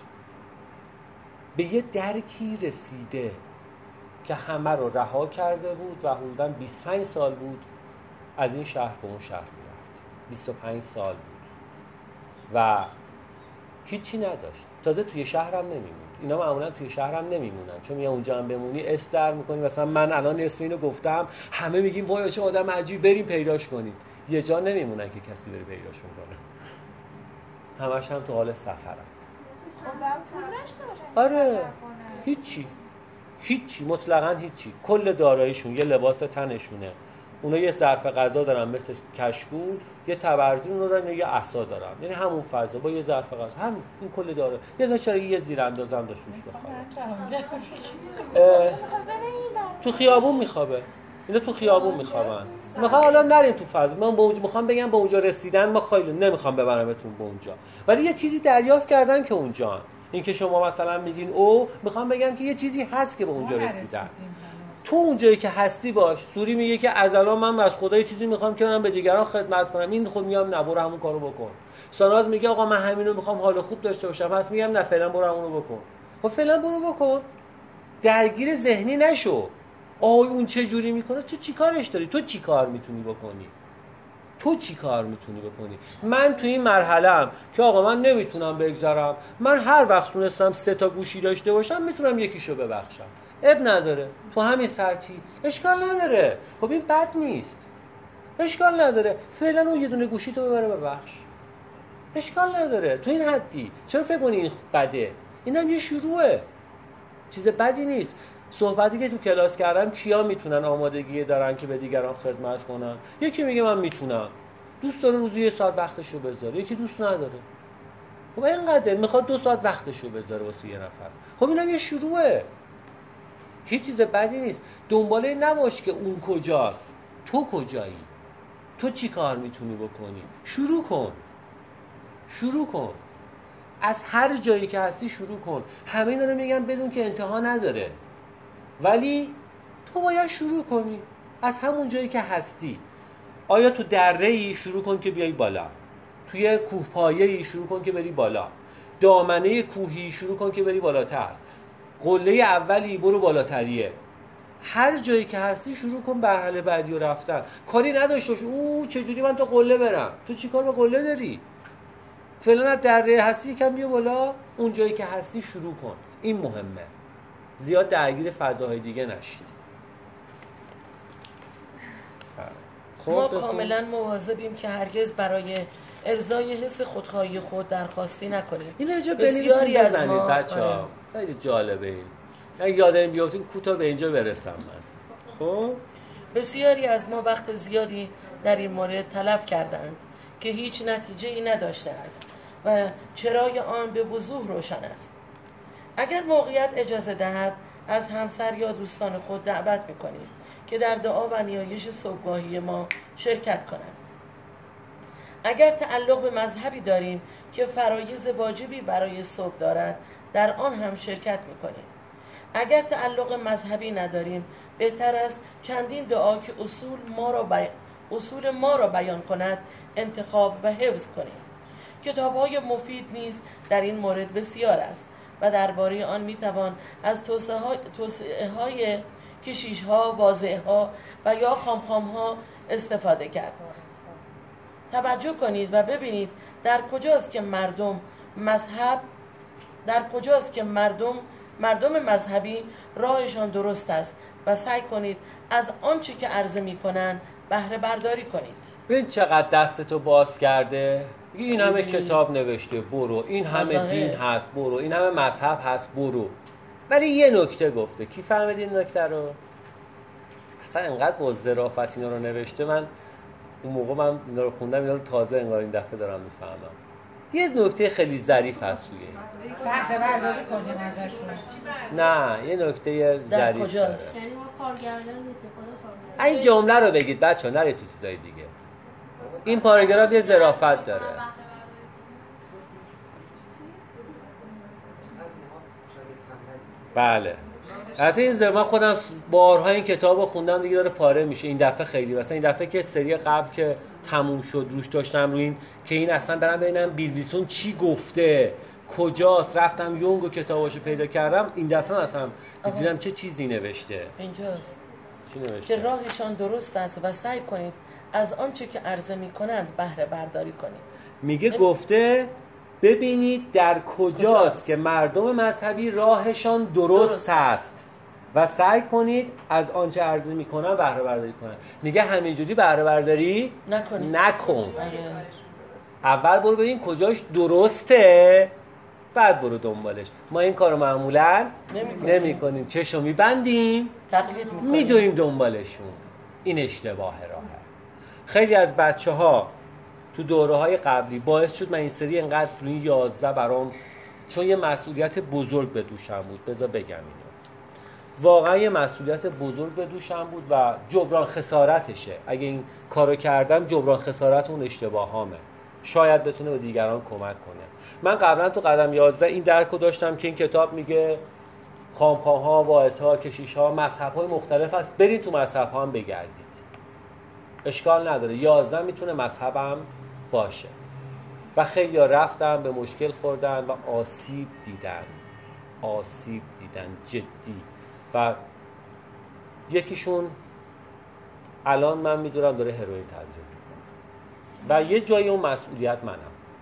به یه درکی رسیده که همه رو رها کرده بود و حدوداً بیست و پنج سال بود از این شهر به اون شهر میرفت. بیست و پنج سال بود و هیچی نداشت. تازه توی شهرم نمیموند. اینا معمولا توی شهرم نمیمونن، چون میگن اونجا هم بمونی اسم در میکنی. مثلا من الان اسم اینو گفتم، همه میگیم وای چه آدم عجیب، بریم پیداش کنیم. یه جا نمیمونن که کسی بره پیداشون کنه. همش هم تو حال سفرن. آره هیچی هیچی مطلقاً هیچی. کل داراییشون یه لباس تنشونه، اونا یه ظرف غذا دارن مثل کشکول، یه تبرزین رو دارن، یه عصا دارن، یعنی همون فضا با یه ظرف غذا، هم این کل داره. یه داشت یه زیرانداز هم داشت روش بخوابه. تو خیابون میخوابه. اینا تو خیابون میخوابن. میخوام حالا نریم تو فضا، من با اونجا میخوام بگم با اونجا رسیدن ما خیلی نمیخوام ببرمتون به اونجا، ولی یه چیزی دریافت کردن که اونجا. این که شما مثلا میگین او، میخوام بگم که یه چیزی هست که به اونجا رسیدن. تو اونجایی که هستی باش. سوری میگه که از الان من از خدا یه چیزی میخوام که من به دیگران خدمت کنم، این خود میام نه برو همون کارو بکن. ساناز میگه آقا من همینو میخوام حال خوب داشته باشم، پس میگم نه فعلا برو همونو بکن. خب فعلا برو بکن، درگیر ذهنی نشو. آی اون چه جوری میکنه، تو چی کارش داری؟ تو چی کار میتونی بکنی؟ تو چی کار میتونی بکنی؟ من تو این مرحله‌ام که آقا من نمیتونم بگذرم، من هر وقت تونستم سه تا گوشی داشته باشم میتونم یکیشو ببخشم، اب نداره. تو همین ساعتی اشکال نداره. خب این بد نیست، اشکال نداره. فعلا اون یه دونه گوشی تو ببره ببخش، اشکال نداره. تو این حدی چرا فکر کنی این بده؟ اینم یه شروعه، چیز بدی نیست. صحبتی که تو کلاس کردم، کیا میتونن آمادگی دارن که به دیگران خدمت کنن؟ یکی میگه من میتونم، دوست داره روزی یه ساعت وقتشو بذاره، یکی دوست نداره. خب اینقدر میخواد دو ساعت وقتشو بذاره واسه یه نفر. خب اینم یه شروعه، هیچ چیز بدی نیست. دنباله نباش که اون کجاست، تو کجایی، تو چی کار میتونی بکنی. شروع کن، شروع کن از هر جایی که هستی شروع کن. همه اینا رو میگم بدون که انتها نداره، ولی تو باید شروع کنی از همون جایی که هستی. آیا تو دره‌ای شروع کن که بیای بالا، توی کوهپایه‌ای شروع کن که بری بالا، دامنه کوهی شروع کن که بری بالاتر، قله اولی برو بالاتریه. هر جایی که هستی شروع کن مرحله بعدی رو رفتن. کاری نداشته باش او چجوری من تا قله برم. تو چیکار به قله داری؟ فعلا از دره هستی یکم بیا بالا، اون جایی که هستی شروع کن. این مهمه. زیاد درگیر فضاهای دیگه نشید. خب ما کاملا مواظبیم که هرگز برای ارضای حس خودخواهی خود درخواستی نکنیم. اینو اینجا بنویسید بزنید بچه‌ها. خیلی جالبه این. من یادم بیفته کوتاه به اینجا برسم من. خب بسیاری از ما وقت زیادی در این مورد تلف کردند که هیچ نتیجه ای نداشته است و چرای آن به وضوح روشن است. اگر موقعیت اجازه دهد از همسر یا دوستان خود دعوت می‌کنیم که در دعا و نیایش صبحگاهی ما شرکت کنند. اگر تعلق به مذهبی داریم که فرایض واجبی برای صبح دارد، در آن هم شرکت می‌کنیم. اگر تعلق مذهبی نداریم، بهتر است چندین دعا که اصول ما را بی... اصول ما را بیان کند انتخاب و حفظ کنیم. کتاب‌های مفید نیز در این مورد بسیار است و درباره آن میتوان از توصیه‌های کشیش‌ها، واضح‌ها و یا خامخام‌ها استفاده کرد. توجه کنید و ببینید در کجاست که مردم مذهب در کجاست که مردم مردم مذهبی راهشان درست است و سعی کنید از آنچه که عرضه می‌کنند بهره برداری کنید. ببین چقدر دستتو باز کرده. این همه کتاب نوشته برو، این همه مذهب. دین هست برو، این همه مذهب هست برو، ولی یه نکته گفته. کی فهمید این نکته رو؟ اصلا انقدر با ظرافت اینا رو نوشته، من اون موقع من اینا رو خوندم، اینا رو تازه انگار این دفعه دارم میفهمم. یه نکته خیلی ظریف هست توی این. بهره برداری کنیم ازشون. نه یه نکته ظریف داره. یعنی ما کارگردان نیست، خدا کارگردان. این جمله رو بگید بچه‌ها، نرید تو چیزای دیگه. این پاراگراف یه ظرافت داره. بله. البته این زمان خودم بارها این کتابو خوندم دیگه، داره پاره میشه. این دفعه خیلی مثلا این دفعه که سری قبل که تموم شد روش داشتم روی این که این اصلا برام ببینم بیل ویلسون چی گفته، کجاست، رفتم یونگ و کتاباشو پیدا کردم. این دفعه مثلا دیدم چه چیزی نوشته. اینجاست. چی نوشته؟ که راهشان درست است و سعی کنید از آنچه که عرضه می‌کنند بهره برداری کنید. میگه گفته ببینید در کجاست, کجاست که مردم مذهبی راهشان درست, درست است و سعی کنید از آنچه عرضه میکنن بهره برداری کنن. میگه همینجوری بهره برداری نکنید. نکن. اول برو ببین کجاش درسته بعد برو دنبالش. ما این کارو معمولا نمی کنیم. چشو میبندیم تقلید میکنیم میدویم دنبالشون. این اشتباه راهه. خیلی از بچه ها تو دوره های قبلی باعث شد من این سری انقدر تو این یازده برام، چون یه مسئولیت بزرگ به دوشم بود. بذار بگم اینو، واقعا یه مسئولیت بزرگ به دوشم بود و جبران خسارتشه. اگه این کارو کردم جبران خسارت اون اشتباهامه، شاید بتونه به دیگران کمک کنه. من قبلا تو قدم یازده این درکو داشتم که این کتاب میگه خامخواها، واعظها، کشیشها، مذهب‌های مختلف هست، برید تو مذهب‌ها هم بگردید، اشکال نداره. یازده میتونه مذهبم باشه. و خیلی ها رفتن به مشکل خوردن و آسیب دیدن آسیب دیدن جدی. و یکیشون الان من میدونم داره هروئین تزریق میکنه و یه جایی اون مسئولیت منم.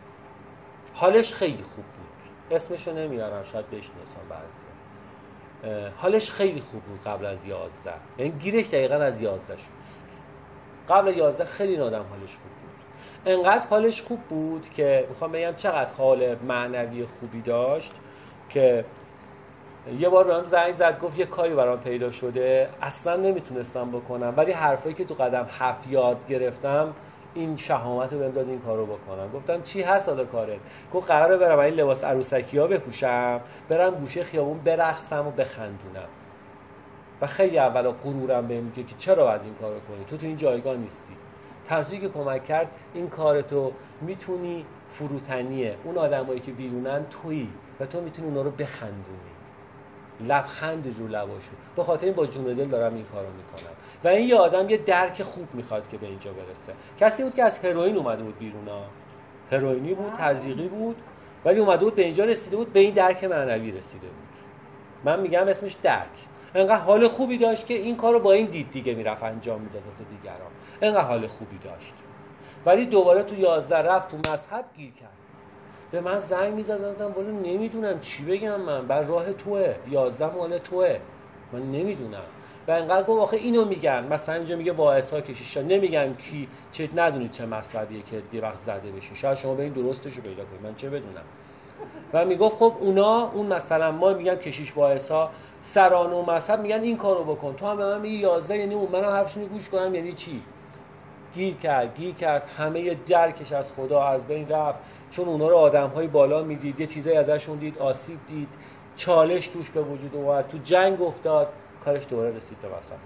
حالش خیلی خوب بود، اسمشو نمیارم شاید بشناسم بعضی. حالش خیلی خوب بود قبل از یازده، یعنی گیرش دقیقا از یازده شد. قبل یازده خیلی آدم حالش خوب بود، انقدر حالش خوب بود که میخوام بگم چقدر حال معنوی خوبی داشت که یه بار بهم زنگ زد گفت یه کاری برام پیدا شده اصلا نمیتونستم بکنم، ولی حرفایی که تو قدم هفت یاد گرفتم این شهامت رو بهم داد این کارو بکنم. گفتم چی هست حالا کارت؟ گفت قراره برم این لباس عروسکی‌ها بپوشم، برم گوشه خیابون برقصم و بخندونم. و خیلی اولا غرورم بهم میگه که چرا باید این کارو کنی، تو تو این جایگاه نیستی. تنظیمی که کمک کرد این کارتو میتونی فروتنیه، اون آدمایی که بیرونن تویی و تو میتونی اونا رو بخندونی، لبخند رو لباشون. به خاطر این با جون دل دارم این کارو میکنم. و این یه آدم یه درک خوب میخواد که به اینجا برسه. کسی بود که از هروئین اومده بود بیرونا، هروئینی بود، تزریقی بود، ولی اومده بود به اینجا رسیده بود، به این درک معنوی رسیده بود. من میگم اسمش درک. انقدر حال خوبی داشت که این کارو با این دید دیگه میرفت انجام میداد واسه دیگران. انقدر حال خوبی داشت، ولی دوباره تو یازده رفت تو مذهب گیر کرد. به من زنگ میزد گفتم والا نمیدونم چی بگم، من بر راه توئه، یازده مال توئه، من نمیدونم. و انقدر گفت آخه اینو میگن، مثلا اینجا میگه واعظها کشیشا، نمیگن کی چه، ندونید چه مذهبیه که یه وقت زده بشین، شاید شما برین درستشو پیدا کنید، من چه بدونم. و میگفت خب اونا اون مثلا ما میگم کشیش واعظها سران و مذهب میگن این کارو بکن، تو هم به من میگی یازده، یعنی اون منم حرفشون گوش کنم یعنی چی؟ گیر کرد گیر کرد همه درکش از خدا از بین رفت، چون اونا رو آدم‌های بالا میدید، یه چیزایی ازشون دید، آسیب دید، چالش توش به وجود اومد، تو جنگ افتاد، کارش دوباره رسید به مصرف.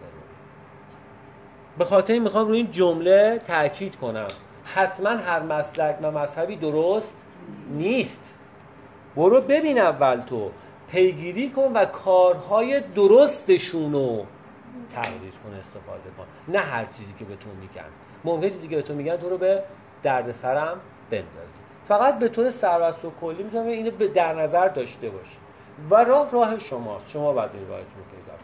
به خاطر این میخوام روی این جمله تاکید کنم، حتما هر مسلک و مذهبی درست نیست. برو ببین اول، تو پیگیری کن و کارهای درستشونو تقلید کن، استفاده کن، نه هر چیزی که به تو میگن. ممکنه چیزی که به تو میگن تو رو به دردسرم بندازه. فقط به طور سربست و کلی میتونم اینو به در نظر داشته باش و راه راه شماست، شما باید این راهتون رو پیدا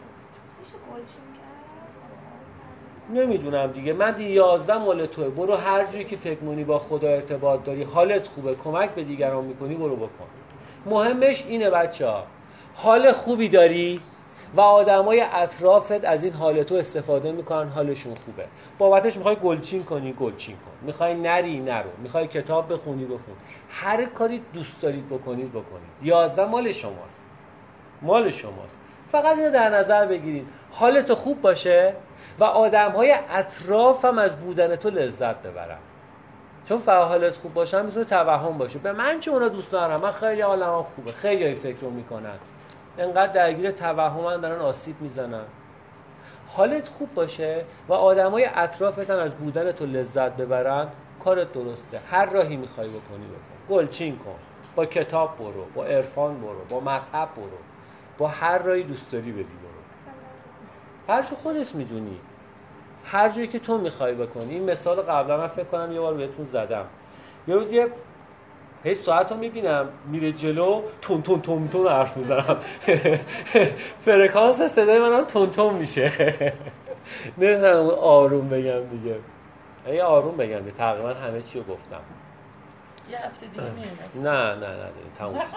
کنید. نمیدونم دیگه، من دی یازده مال توه، برو هر جایی که فکر مونی با خدا ارتباط داری، حالت خوبه، کمک به دیگران میکنی، برو بکن. مهمش اینه بچه‌ها، حال خوبی داری و آدمای اطرافت از این حال تو استفاده میکنن، حالشون خوبه، بابتش میخوای گلچین کنی گلچین کن، میخوای نری نرو، میخوای کتاب بخونی بخون، هر کاری دوست دارید بکنید بکنید. یازده مال شماست، مال شماست. فقط اینو در نظر بگیرید حالت خوب باشه و آدمهای اطرافم از بودن تو لذت ببرن. چون فقط حالت خوب باشه میتونه توهم باشه، به من چه اونا دوست دارم، من خیلی حالم خوبه، خیلی های فکر رو میکنن، انقدر درگیر توهمن دارن آسیب میزنن. حالت خوب باشه و آدمای اطرافتن از بودن تو لذت ببرن، کارت درسته. هر راهی میخوای بکنی بکن، گلچین کن، با کتاب برو، با عرفان برو، با مذهب برو، با هر راهی دوست داری بدی برو، هر چه خودت میدونی، هر جایی که تو میخوای بکنی. این مثال قبلا من فکر کنم یه بار بهتون زدم. یه روز یه هی ساعت رو میبینم میره جلو، تون تون تون تون حرف میزنم فرکانس صدای منم تون تون میشه نمیدونم آروم بگم دیگه، ای آروم بگم دیگه، تقریبا همه چی رو گفتم. یه هفته دیگه میریم. نه نه نه داریم تموم شد.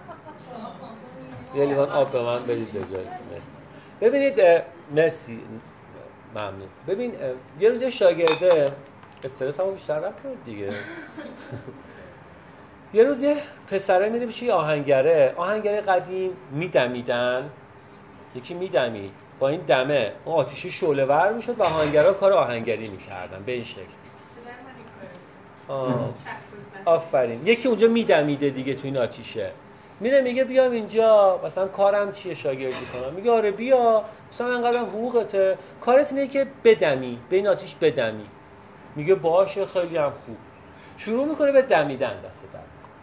یه لیوان آب به من بدید به جایش. مرسی. ببینید مرسی ممنون. ببین یه روز شاگرده استرس همون بیشتر نکنید دیگه. یه روز یه پسره میره بشه یه آهنگره آهنگره قدیم میدمیدن، یکی میدمید با این دمه اون آتیشی شعله ور میشد و آهنگرها کار آهنگری میکردن به این شکل. آه. آفرین. یکی اونجا میدمیده دیگه تو این آتیشه، میره میگه بیام اینجا مثلا کارم چیه شاگردی کنم، میگه آره بیا مثلا انقدر حقوقته، کارت اینه که بدمی به این آتیش بدمی. میگه باشه خیلی هم خوب. شروع میکنه به دمیدن، دست در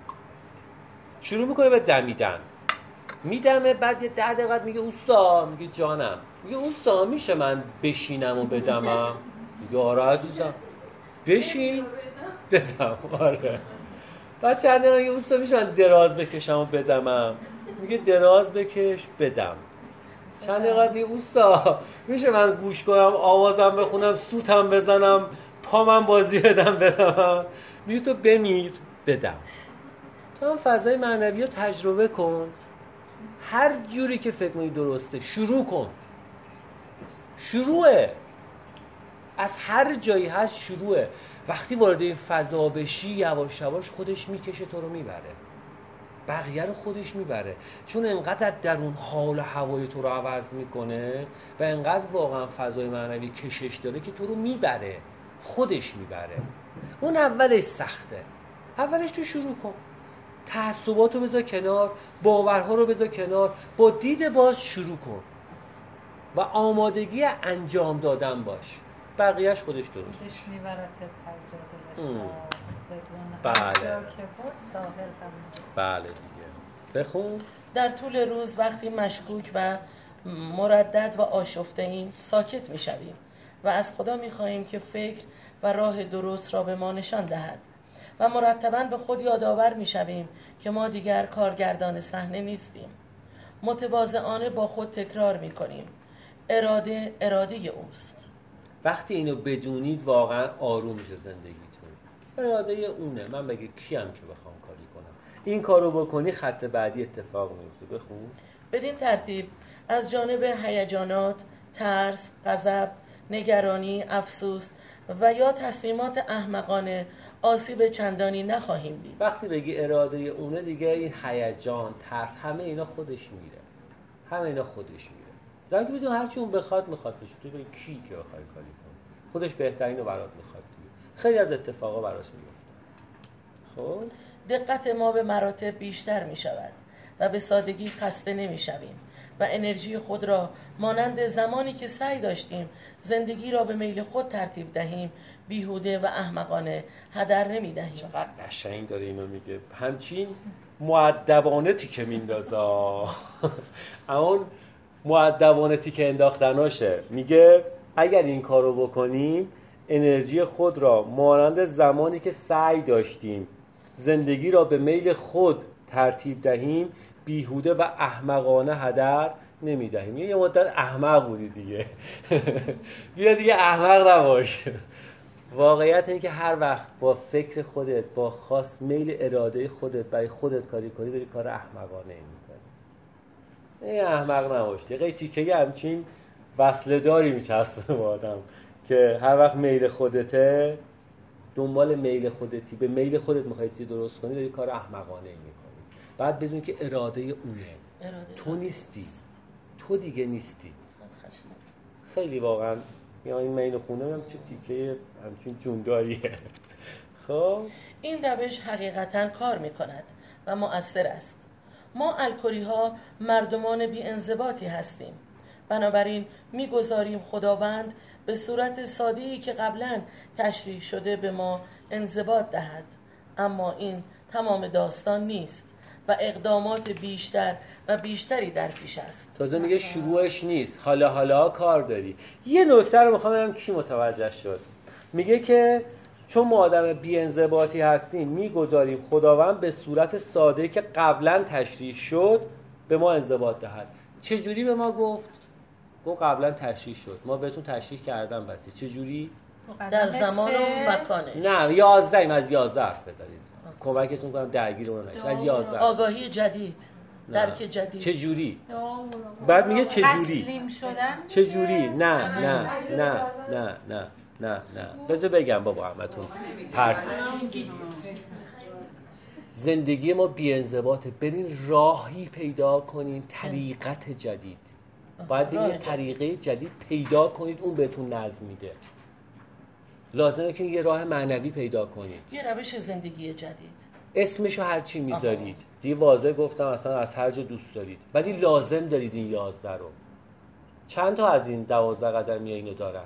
شروع میکنه به دمیدن، میدمه. بعد یه ده دقیقه میگه اوستا، میگه جانم، میگه اوستا میشه من بشینم و بدمم؟ میگه آره عزیزم بشین بدم. آره. بعد چند دقیقه میگه اوستا میشه من دراز بکشم و بدمم؟ میگه دراز بکش بدم. چند دقیقه میگه اوستا میشه من گوش کنم آوازم بخونم سوتم بزنم پامم بازی بدم بدمم؟ میگه تو بمیر بدم. تو هم فضای معنوی رو تجربه کن، هر جوری که فکر کنی درسته شروع کن. شروعه، از هر جایی هست شروعه. وقتی وارد این فضا بشی یواش یواش خودش میکشه تو رو میبره، بقیه رو خودش میبره، چون انقدر در اون حال و هوای تو رو عوض میکنه و انقدر واقعا فضای معنوی کشش داره که تو رو میبره، خودش میبره. اون اولش سخته، اولش تو شروع کن، تعصباتو بذار کنار، باورها رو بذار کنار، با دید باز شروع کن و آمادگی انجام دادن باش، بقیهش خودش درست خودش میبرد تجربه بشاست بدون بله. هر جا که بود ساحل همون. بله دیگه. بخون. در طول روز وقتی مشکوک و مردد و آشفته ایم ساکت میشویم و از خدا میخواهیم که فکر و راه درست را به ما نشان دهد و مرتباً به خود یادآور میشویم که ما دیگر کارگردان صحنه نیستیم. متواضعانه با خود تکرار میکنیم اراده اراده اوست. وقتی اینو بدونید واقعا آروم میشه زندگیتون. اراده اونه، من بگه کیم که بخوام کاری کنم، این کارو بکنی خط بعدی اتفاق میفته. بخون. بدین ترتیب از جانب هیجانات، ترس، غضب، نگرانی، افسوس و یا تصمیمات احمقانه آسیب چندانی نخواهیم دید. وقتی بگی اراده اونه دیگه این هیجان، ترس، همه اینا خودش میره، همه اینا خودش میره. زنگی بدون هرچی اون بخواد میخواد بشه. تو بگی کی که بخوای کاری کنی، خودش بهترین رو برات میخواد دیگه. خیلی از اتفاقا براش میفته. خب دقت ما به مراتب بیشتر میشود و به سادگی خسته نمیشویم و انرژی خود را مانند زمانی که سعی داشتیم زندگی را به میل خود ترتیب دهیم بیهوده و احمقانه هدر نمیدهیم. چقدر قشنگ داره اینو میگه، همچین مؤدبانه تیکه میندازه. اون مؤدبانه تیکه انداختناشه. میگه اگر این کارو بکنیم انرژی خود را مانند زمانی که سعی داشتیم زندگی را به میل خود ترتیب دهیم بیهوده و احمقانه هدر نمیدهیم. یه مدت احمق بودی دیگه. بیا دیگه احمق نباش. واقعیت اینه که هر وقت با فکر خودت، با خواست میل اراده خودت برای خودت کاری کنی داری کار احمقانه میکنی. این احمق نباش. دیگه تیکه همچین وصله داری میچسبه به آدم که هر وقت میل خودته، دنبال میل خودتی، به میل خودت میخوای چیزی درست کنی داری کار احمقانه میکنی. بعد بدون که اراده اونه، اراده تو نیستی، تو دیگه نیستی. خیلی واقعا یا این مین خونه هم چه تیکه همچین جونداریه. خب این روش حقیقتاً کار میکند و مؤثر است. ما الکلی ها مردمان بی انضباطی هستیم، بنابراین میگذاریم خداوند به صورت ساده‌ای که قبلا تشریح شده به ما انضباط دهد، اما این تمام داستان نیست و اقدامات بیشتر و بیشتری در پیش است. تازه میگه شروعش نیست، حالا حالا کار داری. یه نکته رو میخوام ببینم کی متوجه شد. میگه که چون ما آدم بی‌انضباطی هستیم میگذاریم خداوند به صورت ساده‌ای که قبلا تشریح شد به ما انضباط دهد. چه جوری به ما گفت؟ گفت قبلا تشریح شد، ما بهتون تشریح کردم. بس چه جوری؟ در زمان و مکانش. نه یازده از یازده حرف بزنید. کمکتون کنم درگیر اون نشید. از یازده آگاهی جدید، درک جدید. چه جوری؟ دعا و مراقبه. بعد میگه چه جوری؟ تسلیم شدن. چه جوری؟ نه نه نه نه نه نه نه بذار بگم بابا همتون پرت. زندگی ما بی‌انضباطه. برین راهی پیدا کنین، طریقت جدید. باید برین یه طریقه جدید پیدا کنید، اون بهتون نظم میده. لازمه که یه راه معنوی پیدا کنید، یه روش زندگی جدید. اسمشو هر چی میذارید. دیگه واضح گفتم اصلا از هر جا دوست دارید، ولی لازم دارید این یازده رو. چند تا از این دوازده قدمی اینو دارن؟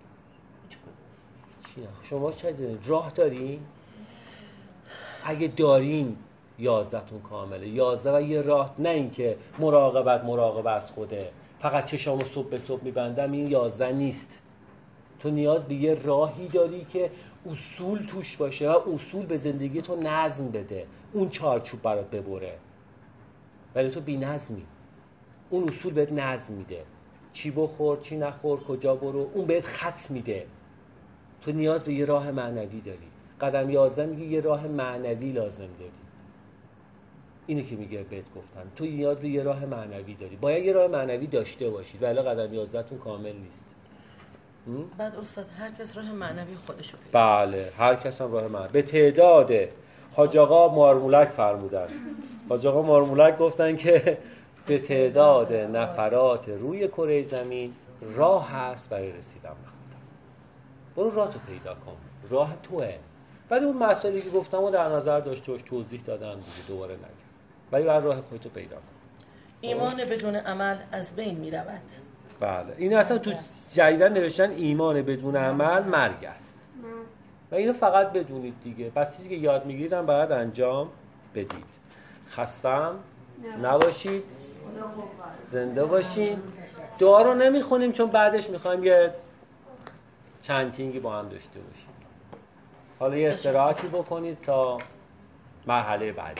شما چه دارین؟ راه دارین؟ اگه دارین یازده تون کامله. یازده و یه راه، نه اینکه مراقبت مراقبت از خوده فقط چشامو صبح به صبح میبندم، این یازده نیست. تو نیاز به یه راهی داری که اصول توش باشه و اصول به زندگی تو نظم بده، اون چارچوب برات ببره. ولی تو بی نظمی، اون اصول بهت نظم میده، چی بخور چی نخور کجا برو، اون بهت خط میده. تو نیاز به یه راه معنوی داری. قدم یازده میگه یه راه معنوی لازم داری. اینه که میگه بهت گفتم تو نیاز به یه راه معنوی داری، باید یه راه معنوی داشته باشید ولی قدم یازده تون کامل نیست. بعد استاد هر کس راه معنوی خودشو پیدا. بله هر کس هم راه معنوی. به تعداد حاج آقا مارمولک فرمودن. حاج آقا مارمولک گفتن که به تعداد نفرات روی کره زمین راه هست برای رسیدن به خدا. برو راه تو پیدا کن، راه توه. ولی اون مسائلی که گفتم رو در نظر داشته باش، توضیح دادم دیگه، دوباره نگم. ولی باید راه خودتو پیدا کن. ایمان بدون عمل از بین می رود. بله این اصلا تو جریدن نوشتن ایمان بدون عمل مرگ است و اینو فقط بدونید دیگه. پس چیزی که یاد میگیرید هم باید انجام بدید. خستم نباشید، زنده باشین. دعا رو نمیخونیم چون بعدش میخوایم یه چند تینگی با هم داشته باشیم. حالا یه استراحتی بکنید تا مرحله بعدی.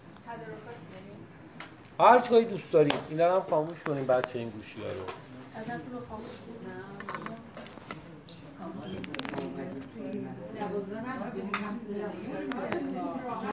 هر چیزی دوست دارید. اینا هم خاموش کنیم بچه این گوشی ها رو. دوازده